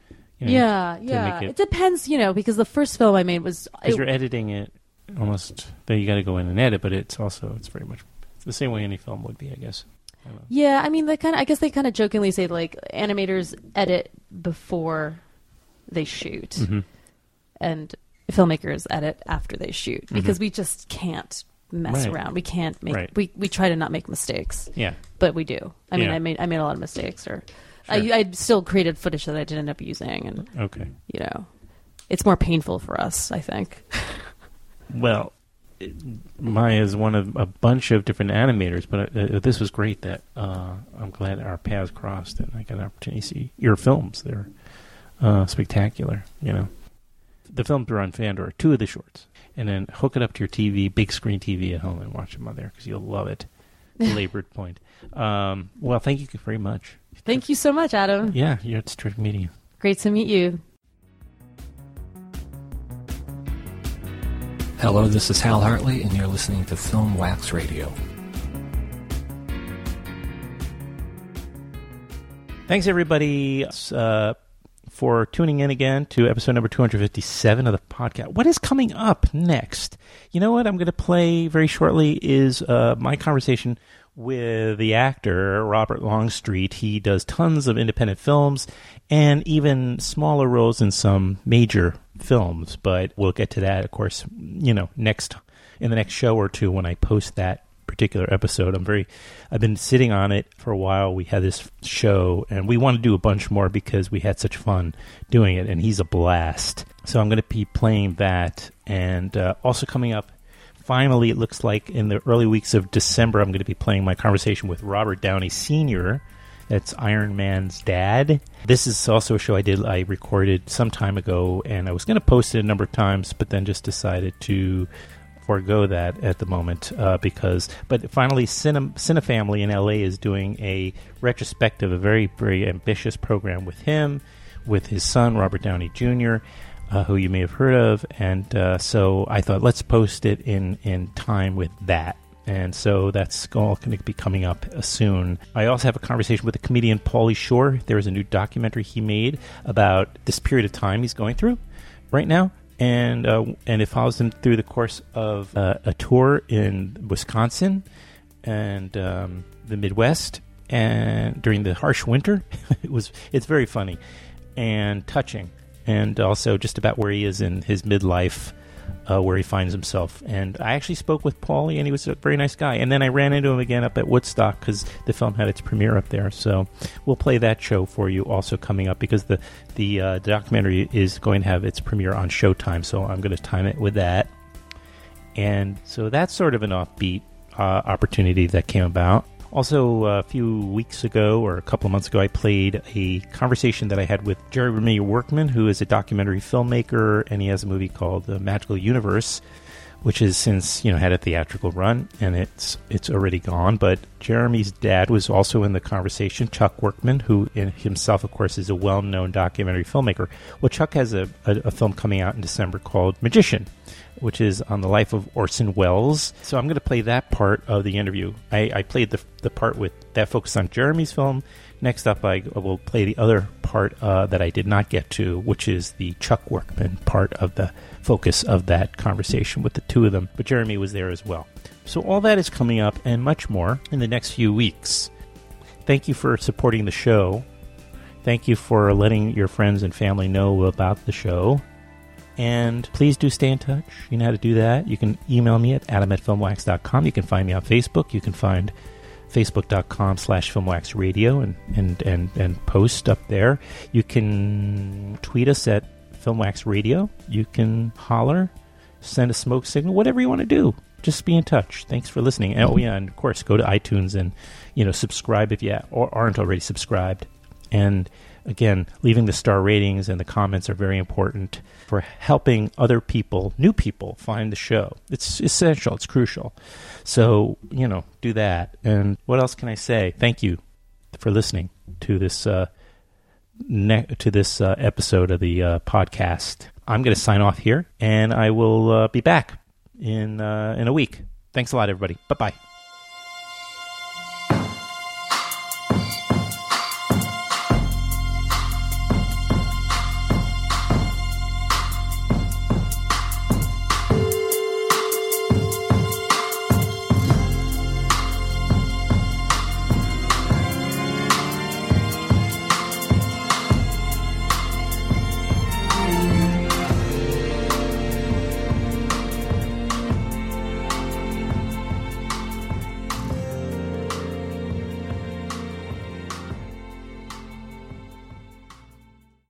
It depends, because the first film I made was because you're editing it almost. Then you got to go in and edit, but it's very much the same way any film would be, I guess. Yeah, I mean, I guess they kind of jokingly say like animators edit before they shoot, and filmmakers edit after they shoot because we just can't mess around. We can't make we try to not make mistakes. Yeah, but we do. I mean, I made a lot of mistakes, or I still created footage that I didn't end up using, and it's more painful for us, I think. Well, Maya is one of a bunch of different animators, but this was great that I'm glad our paths crossed and I got an opportunity to see your films. They're spectacular, The films are on Fandor, 2 of the shorts, and then hook it up to your TV, big screen TV at home, and watch them on there because you'll love it. Belabored point. Well, thank you very much. Thank you so much, Adam. Yeah, it's terrific meeting you. Great to meet you. Hello, this is Hal Hartley, and you're listening to Film Wax Radio. Thanks, everybody, for tuning in again to episode number 257 of the podcast. What is coming up next? You know what I'm going to play very shortly is my conversation with the actor Robert Longstreet. He does tons of independent films and even smaller roles in some major films, but we'll get to that, of course, in the next show or two when I post that particular episode. I've been sitting on it for a while. We had this show and we want to do a bunch more because we had such fun doing it, and he's a blast. So I'm going to be playing that, and also coming up, finally, it looks like in the early weeks of December, I'm going to be playing my conversation with Robert Downey Sr., that's Iron Man's dad. This is also a show I recorded some time ago, and I was going to post it a number of times, but then just decided to forego that at the moment but finally Cinefamily in LA is doing a retrospective, a very, very ambitious program with him, with his son, Robert Downey Jr., who you may have heard of, and so I thought let's post it in time with that. And so that's all going to be coming up soon. I also have a conversation with the comedian Pauly Shore. There is a new documentary he made about this period of time he's going through right now. And it follows him through the course of a tour in Wisconsin and the Midwest, and during the harsh winter. It's very funny and touching. and also just about where he is in his midlife, where he finds himself. And I actually spoke with Paulie, and he was a very nice guy. And then I ran into him again up at Woodstock because the film had its premiere up there. So we'll play that show for you also coming up, because the documentary is going to have its premiere on Showtime. So I'm going to time it with that. And so that's sort of an offbeat opportunity that came about. Also, a few weeks ago, or a couple of months ago, I played a conversation that I had with Jeremy Workman, who is a documentary filmmaker, and he has a movie called The Magical Universe, which has since had a theatrical run, and it's already gone. But Jeremy's dad was also in the conversation, Chuck Workman, who in himself, of course, is a well-known documentary filmmaker. Well, Chuck has a film coming out in December called Magician, which is on the life of Orson Welles. So I'm going to play that part of the interview. I played the part that focused on Jeremy's film. Next up, I will play the other part that I did not get to, which is the Chuck Workman part of the focus of that conversation with the two of them. But Jeremy was there as well. So all that is coming up and much more in the next few weeks. Thank you for supporting the show. Thank you for letting your friends and family know about the show. And please do stay in touch. You know how to do that. You can email me at adam@filmwax.com. You can find me on Facebook. You can find facebook.com/filmwaxradio and post up there. You can tweet us at filmwaxradio. You can holler, send a smoke signal, whatever you want to do. Just be in touch. Thanks for listening. And, and of course, go to iTunes and subscribe if you aren't already subscribed. And again, leaving the star ratings and the comments are very important for helping other people, new people, find the show. It's essential. It's crucial. So, do that. And what else can I say? Thank you for listening to this episode of the podcast. I'm going to sign off here, and I will be back in a week. Thanks a lot, everybody. Bye-bye.